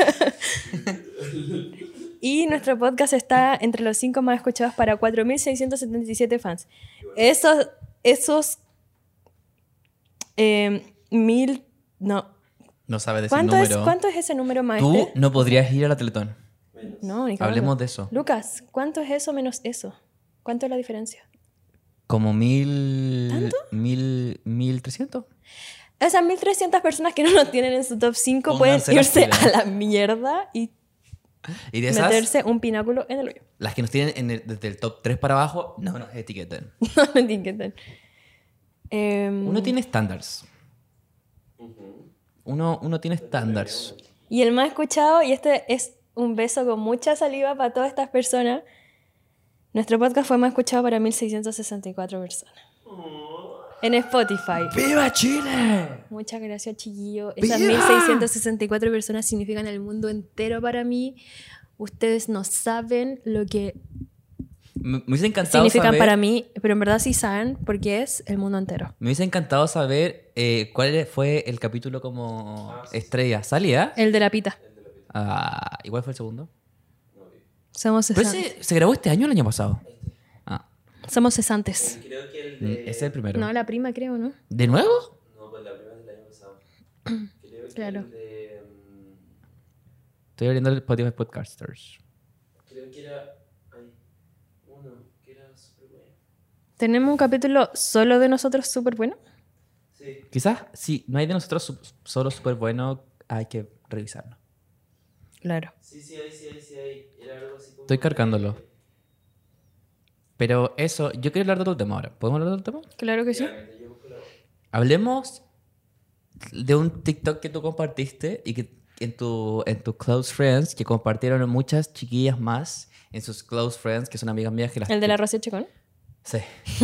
Y nuestro podcast está entre los cinco más escuchados para cuatro mil seiscientos setenta y siete fans. Esos, esos eh, mil, no. No sabe decir ¿Cuánto es, número. ¿Cuánto es ese número más? Tú este? no podrías ir a la Teletón. No, ni cagando. Hablemos de eso. Lucas, ¿cuánto es eso menos eso? ¿Cuánto es la diferencia? Como mil... Mil... Mil trescientos. Esas mil trescientas personas que no nos tienen en su top cinco pueden Pónganse las irse pilas. a la mierda y Y de esas, meterse un pináculo en el hoyo. las que nos tienen en el- desde el top tres para abajo, no nos etiqueten. No me etiqueten. Em, Uno tiene estándares. Uno, uno tiene estándares. Y el más escuchado, y este es un beso con mucha saliva para todas estas personas, nuestro podcast fue más escuchado para mil seiscientas sesenta y cuatro personas. En Spotify. ¡Viva Chile! Muchas gracias, chiquillo. Esas ¡Viva! mil seiscientas sesenta y cuatro personas significan el mundo entero para mí. Ustedes no saben lo que Me, me hubiese encantado significan saber, para mí, pero en verdad sí saben porque es el mundo entero. Me hubiese encantado saber eh, cuál fue el capítulo como estrella. ¿Salía? El de la pita. Ah, ¿igual fue el segundo? Somos Pero cesantes. ese se grabó este año o el año pasado. Ah, Somos cesantes. Creo que el mm, ese es el primero. No, la prima creo, ¿no? ¿De nuevo? No, pues la primera es del año pasado. Creo que Claro. el de... mm, Estoy abriendo el Spotify Podcasters. Creo que era... Ay, uno, que era súper bueno. Tenemos un capítulo solo de nosotros súper bueno. Sí. Quizás si no hay de nosotros su- solo súper bueno, hay que revisarlo. Claro. Sí, sí, hay, sí, hay, sí, hay. Era algo así como... Estoy cargándolo. Pero eso, yo quería hablar de otro tema ahora. ¿Podemos hablar de otro tema? Claro que sí. Yo busco la... Hablemos de un TikTok que tú compartiste y que en tu, en tus close friends, que compartieron muchas chiquillas más en sus close friends, que son amigas mías que las... El de la Rocío Chacón. Sí.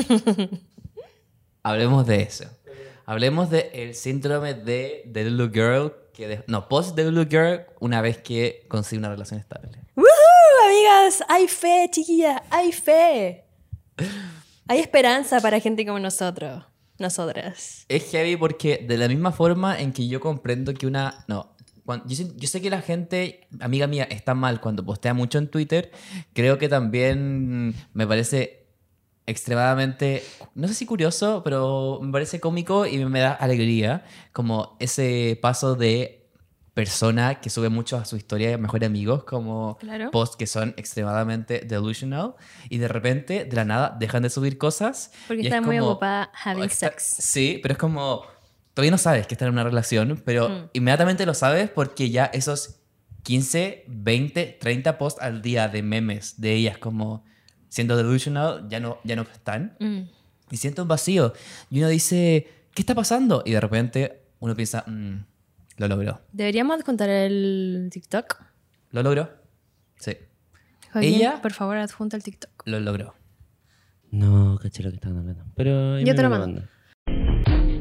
Hablemos de eso. Hablemos del síndrome de The Little Girl, que de- no, post The Little Girl, una vez que consigue una relación estable. ¡Woohoo! Amigas, hay fe, chiquillas, hay fe. Hay esperanza para gente como nosotros, nosotras. Es heavy porque de la misma forma en que yo comprendo que una... No, cuan- yo, sé, yo sé que la gente, amiga mía, está mal cuando postea mucho en Twitter. Creo que también me parece extremadamente, no sé si curioso, pero me parece cómico y me da alegría. Como ese paso de persona que sube mucho a su historia de mejores amigos, como Claro. posts que son extremadamente delusional y de repente, de la nada, dejan de subir cosas. Porque y está es muy como- ocupada having Está- sex. Sí, pero es como. Todavía no sabes que estás en una relación, pero Mm. inmediatamente lo sabes porque ya esos quince, veinte, treinta posts al día de memes de ellas como siendo delusional ya no, ya no están. Mm. Y siento un vacío. Y uno dice, ¿qué está pasando? Y de repente uno piensa, "Mm, lo logró. Deberíamos contar el TikTok. ¿Lo logró? Sí, Joaquín, Ella- por favor, adjunta el TikTok. lo logró. No, caché lo que estaban hablando. Pero ahí Yo me te lo lo mando. mandan.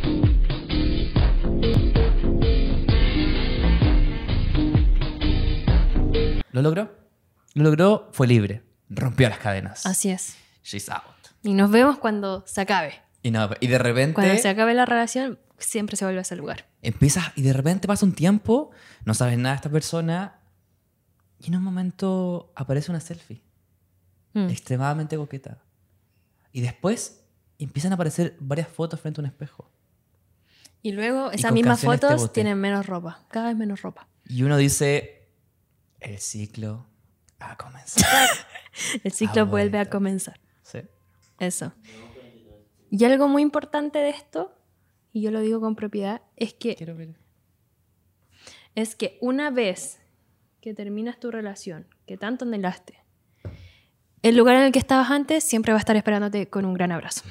¿Lo logró? Lo logró, fue libre. Rompió las cadenas. Así es. She's out. Y nos vemos cuando se acabe. Y, no, y de repente... Cuando se acabe la relación, siempre se vuelve a ese lugar. Empiezas y de repente pasa un tiempo, no sabes nada de esta persona y en un momento aparece una selfie Mm. extremadamente coqueta. Y después empiezan a aparecer varias fotos frente a un espejo. Y luego esas con mismas canciones te fotos boté. tienen menos ropa. Cada vez menos ropa. Y uno dice, el ciclo ha comenzado. El ciclo Ha vuelve a vuelto. comenzar. Sí. Eso. Y algo muy importante de esto, y yo lo digo con propiedad, es que, Quiero ver. es que una vez que terminas tu relación, que tanto anhelaste, el lugar en el que estabas antes siempre va a estar esperándote con un gran abrazo.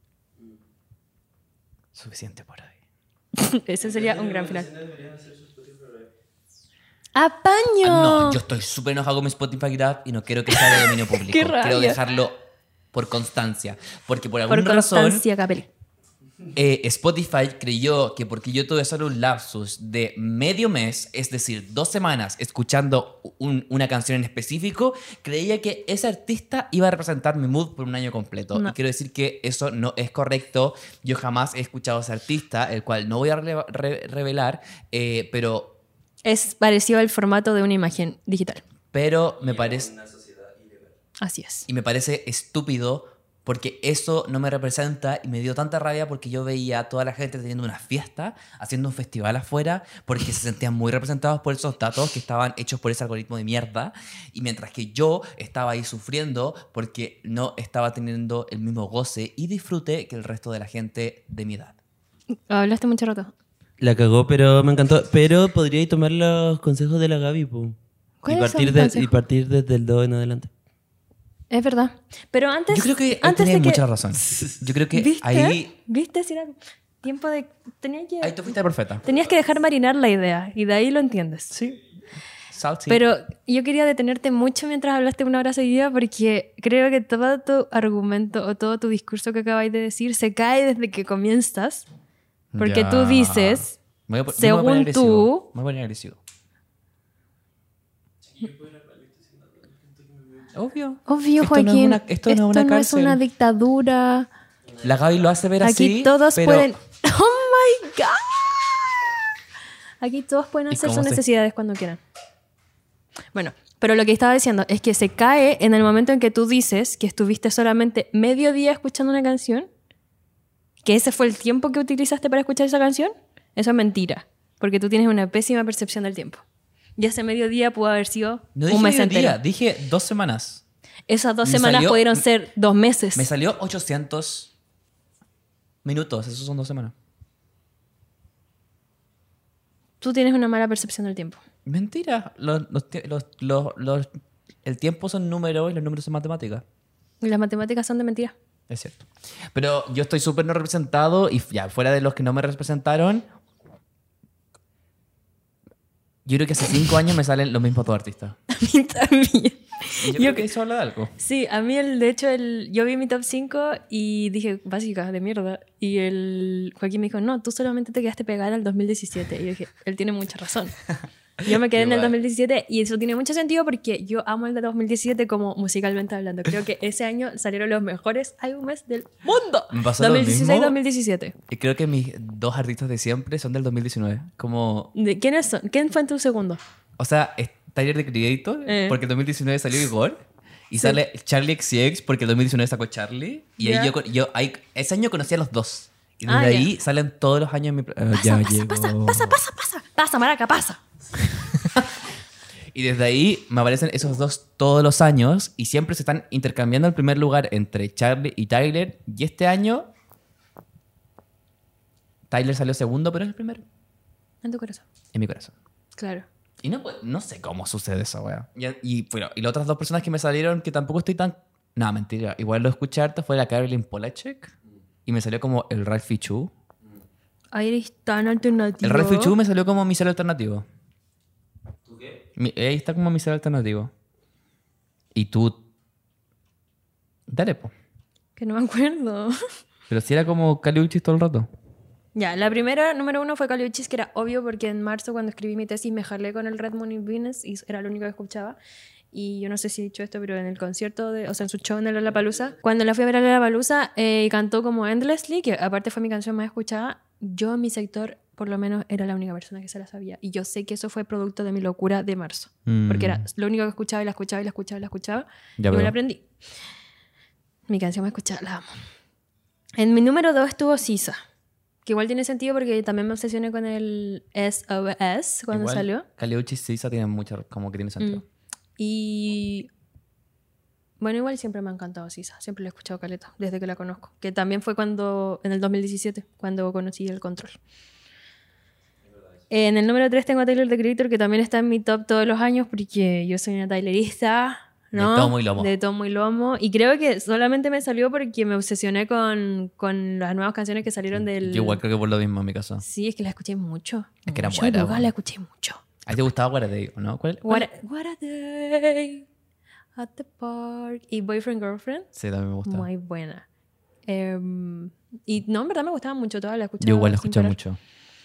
Suficiente por hoy. Ese sería un gran final. ¡Apaño! Ah, no, yo estoy súper enojado con mi Spotify Grab y no quiero que sea de dominio público. Qué rabia. Quiero dejarlo por constancia. Porque por alguna Por razón Constancia Capelli. eh, Spotify creyó que porque yo tuve solo un lapsus de medio mes, es decir, dos semanas escuchando un- una canción en específico, creía que ese artista iba a representar mi mood por un año completo. No. Y quiero decir que eso no es correcto. Yo jamás he escuchado a ese artista, el cual no voy a rele- re- revelar, eh, pero, Es parecido al formato de una imagen digital. pero me parece... Así es. Y me parece estúpido porque eso no me representa y me dio tanta rabia porque yo veía a toda la gente teniendo una fiesta, haciendo un festival afuera, porque se sentían muy representados por esos datos que estaban hechos por ese algoritmo de mierda. Y mientras que yo estaba ahí sufriendo porque no estaba teniendo el mismo goce y disfrute que el resto de la gente de mi edad. Hablaste mucho rato. La cagó, pero me encantó. Pero podría tomar los consejos de la Gaby, po. Y ¿Cuáles son partir, los de, y consejos? partir desde el dos en adelante. Es verdad. Pero antes. Yo creo que ahí antes tenía de que, mucha razón. Yo creo que ¿Viste? ahí... ¿Viste? Si era tiempo de. Tenía que, Ahí tú fuiste perfecta. tenías que dejar marinar la idea y de ahí lo entiendes. Sí. Salty. Pero yo quería detenerte mucho mientras hablaste una hora seguida porque creo que todo tu argumento o todo tu discurso que acabáis de decir se cae desde que comienzas. Porque Ya. tú dices, Me voy a po- me voy a según poner agresivo. tú- Me voy a poner agresivo. Obvio. obvio, Esto no es Joaquín, una- esto no es una cárcel. una dictadura. La Gaby lo hace ver así. Aquí todos pero pueden... ¡Oh, my God! Aquí todos pueden ¿Y hacer cómo sus se- necesidades cuando quieran. Bueno, pero lo que estaba diciendo es que se cae en el momento en que tú dices que estuviste solamente medio día escuchando una canción, que ese fue el tiempo que utilizaste para escuchar esa canción. Eso es mentira, porque tú tienes una pésima percepción del tiempo. Y ese mediodía pudo haber sido No dije un mes medio entero. día, dije dos semanas. Esas dos Me semanas salió- pudieron ser dos meses. Me salió ochocientos minutos. Esos son dos semanas. Tú tienes una mala percepción del tiempo. Mentira. Los, los tie- los- los- los- el tiempo son números y los números son matemáticas. Y las matemáticas son de mentira. Es cierto. Pero yo estoy súper no representado y ya, fuera de los que no me representaron, yo creo que hace cinco años me salen los mismos dos artistas. A mí también. Y yo, Yo creo que- que eso habla de algo. Sí, a mí el, de hecho el, yo vi mi top cinco y dije, básica, de mierda. Y el Joaquín me dijo, no, tú solamente te quedaste pegada al dos mil diecisiete. Y yo dije, él tiene mucha razón. Yo me quedé en el Igual. dos mil diecisiete y eso tiene mucho sentido porque yo amo el de dos mil diecisiete como musicalmente hablando. Creo que ese año salieron los mejores álbumes del mundo. Me pasó lo dos mil dieciséis mismo. dos mil diecisiete. Y creo que mis dos artistas de siempre son del dos mil diecinueve. Como, ¿De quiénes son? ¿Quién fue en tu segundo? o sea, es Tyler the Creator, Eh. porque el dos mil diecinueve salió Igor. Y Sí. sale Charlie X C X, porque el dos mil diecinueve sacó Charlie. Y Ya. ahí yo, con- yo ahí, ese año conocí a los dos. Y desde Ah, ahí salen todos los años en mi... pla- Ah, Pasa, ya pasa, llegó. pasa, pasa, pasa, pasa. Pasa, maraca, pasa. Y desde ahí me aparecen esos dos todos los años y siempre se están intercambiando el primer lugar entre Charlie y Tyler. Y este año Tyler salió segundo, pero es el primero En tu corazón. en mi corazón. Claro. Y no, pues, no sé cómo sucede esa wea. Y, y, bueno, y las otras dos personas que me salieron que tampoco estoy tan... No, mentira. Igual lo escuché harto fue la Caroline Polachek. Y me salió como el Ralphie Chu. Ahí eres tan alternativo. El Ralphie Chu me salió como mi ser alternativo. ¿Tú qué? Mi- ahí está como mi ser alternativo. Y tú... Dale, po. Que no me acuerdo. Pero si era como Kali Uchis todo el rato. Ya, la primera, número uno, fue Kali Uchis, que era obvio porque en marzo cuando escribí mi tesis me jalé con el Red Moon in Venus y era lo único que escuchaba. Y yo no sé si he dicho esto, pero en el concierto, de, o sea, en su show en el Lollapalooza, cuando la fui a ver a Lollapalooza, eh, cantó como Endlessly, que aparte fue mi canción más escuchada. Yo en mi sector, por lo menos, era la única persona que se la sabía. Y yo sé que eso fue producto de mi locura de marzo. Mm. Porque era lo único que escuchaba y la escuchaba y la escuchaba y la escuchaba. Ya y me veo. la aprendí. Mi canción más escuchada, la amo. En mi número dos estuvo Sisa. Que igual tiene sentido porque también me obsesioné con el S O S cuando Igual, salió. Kali Uchis y Sisa tienen mucho... Como que tiene sentido. Mm. Y bueno, igual siempre me ha encantado Sisa. Siempre la he escuchado caleta, desde que la conozco. Que también fue cuando, en el dos mil diecisiete, cuando conocí el Control. En el número tres tengo a Tyler, the Creator, que también está en mi top todos los años porque yo soy una Tylerista, ¿no? De tomo y lomo. De tomo y lomo. Y creo que solamente me salió porque me obsesioné con, con las nuevas canciones que salieron del... Yo igual creo que por lo mismo en mi caso. Sí, es que la escuché mucho. Es que era Mucho, buena, Lugar, bueno. la escuché mucho. ¿A ti te gustaba What a Day, o no? ¿Cuál? cuál? What a, what a day. At the Park y Boyfriend Girlfriend. Sí, también me gusta. Muy buena. Em, y no, en verdad me gustaba mucho todas, la escuchaba. Yo igual la sin escuché parar. mucho.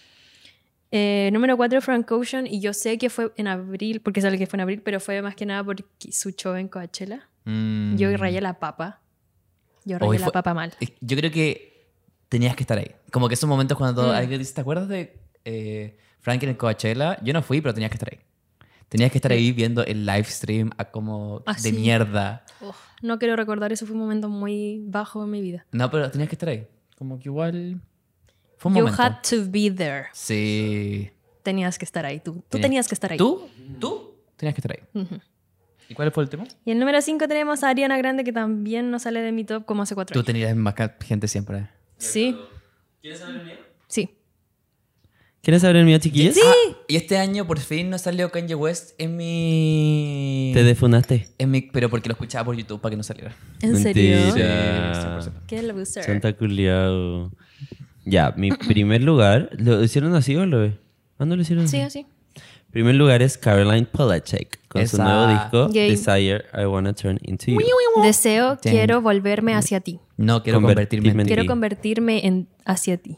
Eh, número cuatro, Frank Ocean. Y yo sé que fue en abril, porque sale que fue en abril, pero fue más que nada por su show en Coachella. Mm. Yo rayé la papa. Yo rayé Hoy la fue- papa mal. Eh, Yo creo que tenías que estar ahí. Como que esos momentos cuando todo- Mm. alguien dice, ¿te acuerdas de eh, Frank en el Coachella? Yo no fui, pero tenías que estar ahí. Tenías que estar ahí viendo el live stream a como Ah, de sí. mierda. Uf, no quiero recordar, eso fue un momento muy bajo en mi vida. No, pero tenías que estar ahí. Como que igual fue un You momento. had to be there. Sí. Tenías que estar ahí. Tú, tú Tenía- tenías que estar ahí. ¿Tú? ¿Tú? Tenías que estar ahí. Ujú. ¿Y cuál fue el tema? Y en número cinco tenemos a Ariana Grande, que también no sale de mi top como hace cuatro Tú años. tenías más ca- gente siempre. Sí. ¿Quieres saber el mío? Sí. ¿Quieres saber el mío, chiquillos? Sí. Ah, y este año por fin no salió Kanye West en mi... Te defunaste. en mi... Pero porque lo escuchaba por YouTube para que no saliera. ¿En serio? Mentira. Qué loser. Santa culiao. Ya, mi primer lugar. ¿Lo hicieron así o lo ve? ¿Ah, no lo hicieron así? Sí, así. Primer lugar es Caroline Polachek con su Esa. nuevo disco Gay. Desire I Wanna Turn Into You. Deseo, Ten- quiero volverme hacia ti. No quiero convertirme, Convertirme en en ti. Quiero Sí. convertirme en hacia ti.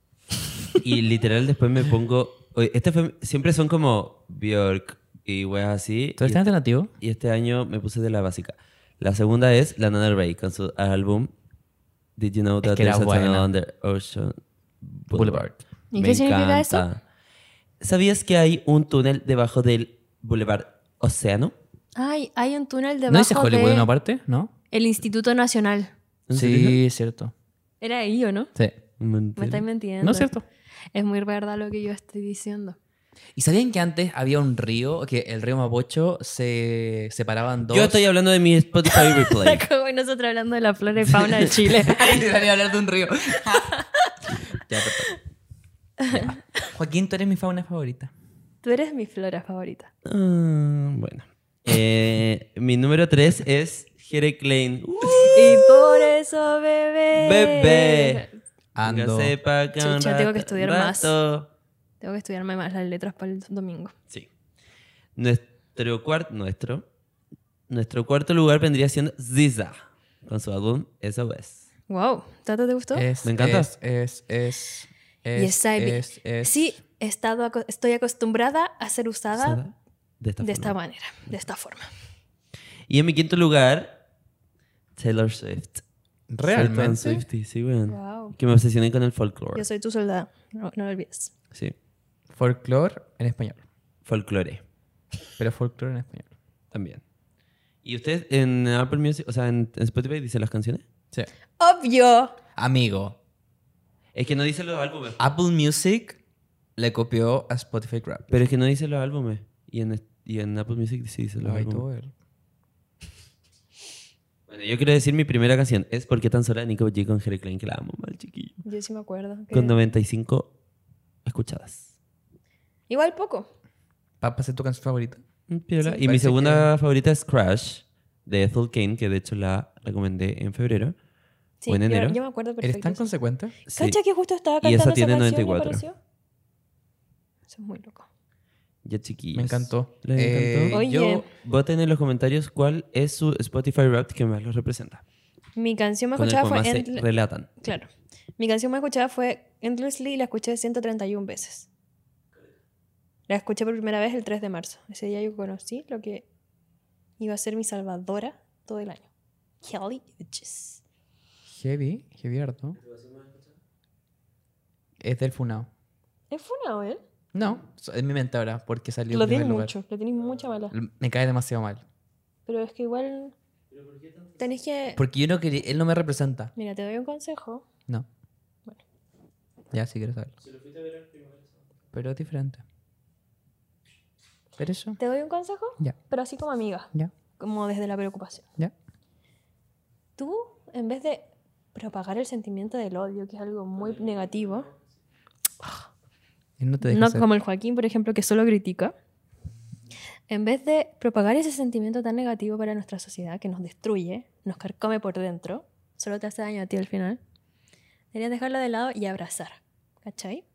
Y literal después me pongo... oye, Este fue, siempre son como Björk y weas así. ¿Tú Y eres tan alternativo? Y este año me puse de la básica. La segunda es Lana Del Rey con su álbum Did You Know Es That que era There's a Tunnel buena. Under Ocean Boulevard? Boulevard. ¿Y Me qué significa encanta. ¿Sabías que hay un túnel debajo del Boulevard Océano? Ay, hay un túnel ¿No dice debajo Hollywood en de una parte? ¿No? el Instituto Nacional. ¿En serio? Sí, es cierto. Era ahí, ¿o no? Sí. Me Mentira. estáis mintiendo. No es cierto. Es muy verdad lo que yo estoy diciendo. ¿Y sabían que antes había un río, que el río Mapocho se separaban en dos? Yo estoy hablando de mi Spotify Replay. Como nosotros hablando de la flora y fauna de Chile. Debería hablar de un río. Ya, perfecto. Ya. Joaquín, tú eres mi fauna favorita. Tú eres mi flora favorita. Ah, bueno. Eh, mi número tres es Jere Klein. Uh, Y por eso, bebé. bebé. Ando. Véngase pa' acá un Chucha, tengo que rato- estudiar más. rato. Tengo que estudiarme más las letras para el domingo. Sí. Nuestro cuarto, nuestro, nuestro cuarto lugar vendría siendo Ziza con su álbum S O S. Wow. ¿Tato te gustó? Es, Me encanta. Es, es, es, es, Y esa- es, es- Sí, he estado aco- estoy acostumbrada a ser usada De esta, de esta forma. manera, de esta forma. Y en mi quinto lugar, Taylor Swift. Soy tan ¿Realmente? Swiftie, sí, weón. Wow. Que me obsesioné con el folklore. Yo soy tu soldado. No, no lo olvides. Sí, Folklore en español. folklore Pero folklore en español. también. ¿Y usted en Apple Music, o sea, en, en Spotify dice las canciones? Sí. Obvio. Amigo, Es que no dice los álbumes. Apple Music le copió a Spotify Rap. Pero es que no dice los álbumes. Y en, y en Apple Music sí dice los Ay, álbumes. todo ver. Bueno, yo quiero decir mi primera canción. Es Porque tan sola de Nico G con Jere Klein, que la amo mal, chiquillo. Yo sí me acuerdo. que- Con noventa y cinco escuchadas. Igual poco. ¿Para ser tu canción favorita? Mm, piola. Sí. Y mi Parece segunda favorita es Crash, de Ethel Kane, que de hecho la recomendé en febrero. Sí, ¿O en yo- enero? Yo, me acuerdo ¿Eres perfecto. tan consecuente? Sí. ¿Cacha que justo estaba Y cantando esa tiene canción noventa y cuatro. me apareció? Eso es muy loco. Ya, chiquillos. Me encantó. ¿Les Eh, encantó? Oye. Yo, Voten en los comentarios cuál es su Spotify Wrapped que más los representa. Mi canción más Con el escuchada que fue... más se Endle- relatan. Claro. Mi canción más escuchada fue Endlessly y la escuché ciento treinta y una veces. La escuché por primera vez el tres de marzo. Ese día yo conocí lo que iba a ser mi salvadora todo el año. Kelly Uchis. heavy, heavy harto. Es del Funao. ¿Es funado, eh? No, so- es mi mente ahora, porque salió Lo en primer tienes lugar. mucho, lo tienes mucha mala. L- Me cae demasiado mal. Pero es que igual tenés que... Porque yo no quería, él no me representa. Mira, te doy un consejo. No. Bueno. Ya, si quieres saberlo. Pero es diferente. ¿Pero eso? Te doy un consejo, Ya, pero así como amiga. ya, Como desde la preocupación. ya. Tú, en vez de propagar el sentimiento del odio, que es algo muy negativo, Él no te deja no ser. como el Joaquín, por ejemplo, que solo critica, en vez de propagar ese sentimiento tan negativo para nuestra sociedad, que nos destruye, nos carcome por dentro, solo te hace daño a ti al final, deberías dejarlo de lado y abrazar. ¿Cachai?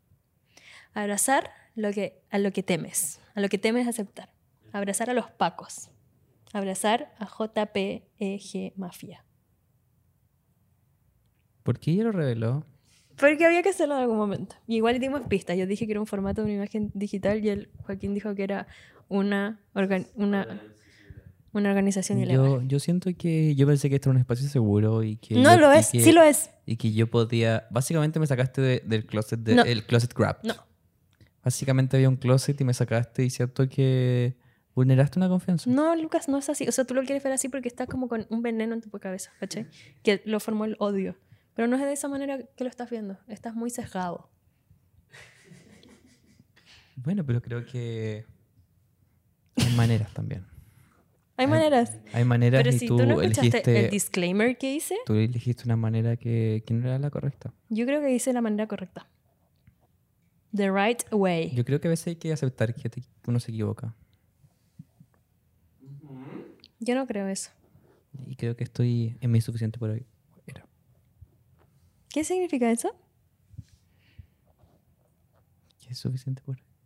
Abrazar lo que, a lo que temes, a lo que temes aceptar. Abrazar a los pacos. Abrazar a J P E G Mafia. ¿Por qué ella lo reveló? Porque había que hacerlo en algún momento. Y igual le dimos pistas. Yo dije que era un formato de una imagen digital y el Joaquín dijo que era una, organ- una, una organización ilegal. Yo, yo siento que yo pensé que esto era un espacio seguro y que... No yo- lo y es, que- sí lo es. Y que yo podía... Básicamente me sacaste de- del closet, de, No. el closet grab. No. Básicamente había un closet y me sacaste y siento que vulneraste una confianza. No, Lucas, no es así. O sea, tú lo quieres ver así porque estás como con un veneno en tu cabeza, ¿cachai? Que lo formó el odio. Pero no es de esa manera que lo estás viendo. Estás muy sesgado. Bueno, pero creo que hay maneras también. Hay maneras. Hay maneras Pero y si tú, tú no escuchaste elegiste, el disclaimer que hice, tú elegiste una manera que, que no era la correcta. yo creo que hice la manera correcta. The right way. Yo creo que a veces hay que aceptar que te- que uno se equivoca. Yo no creo eso. Y creo que estoy en mí suficiente por hoy. Era. ¿Qué significa eso? ¿Qué es suficiente por hoy?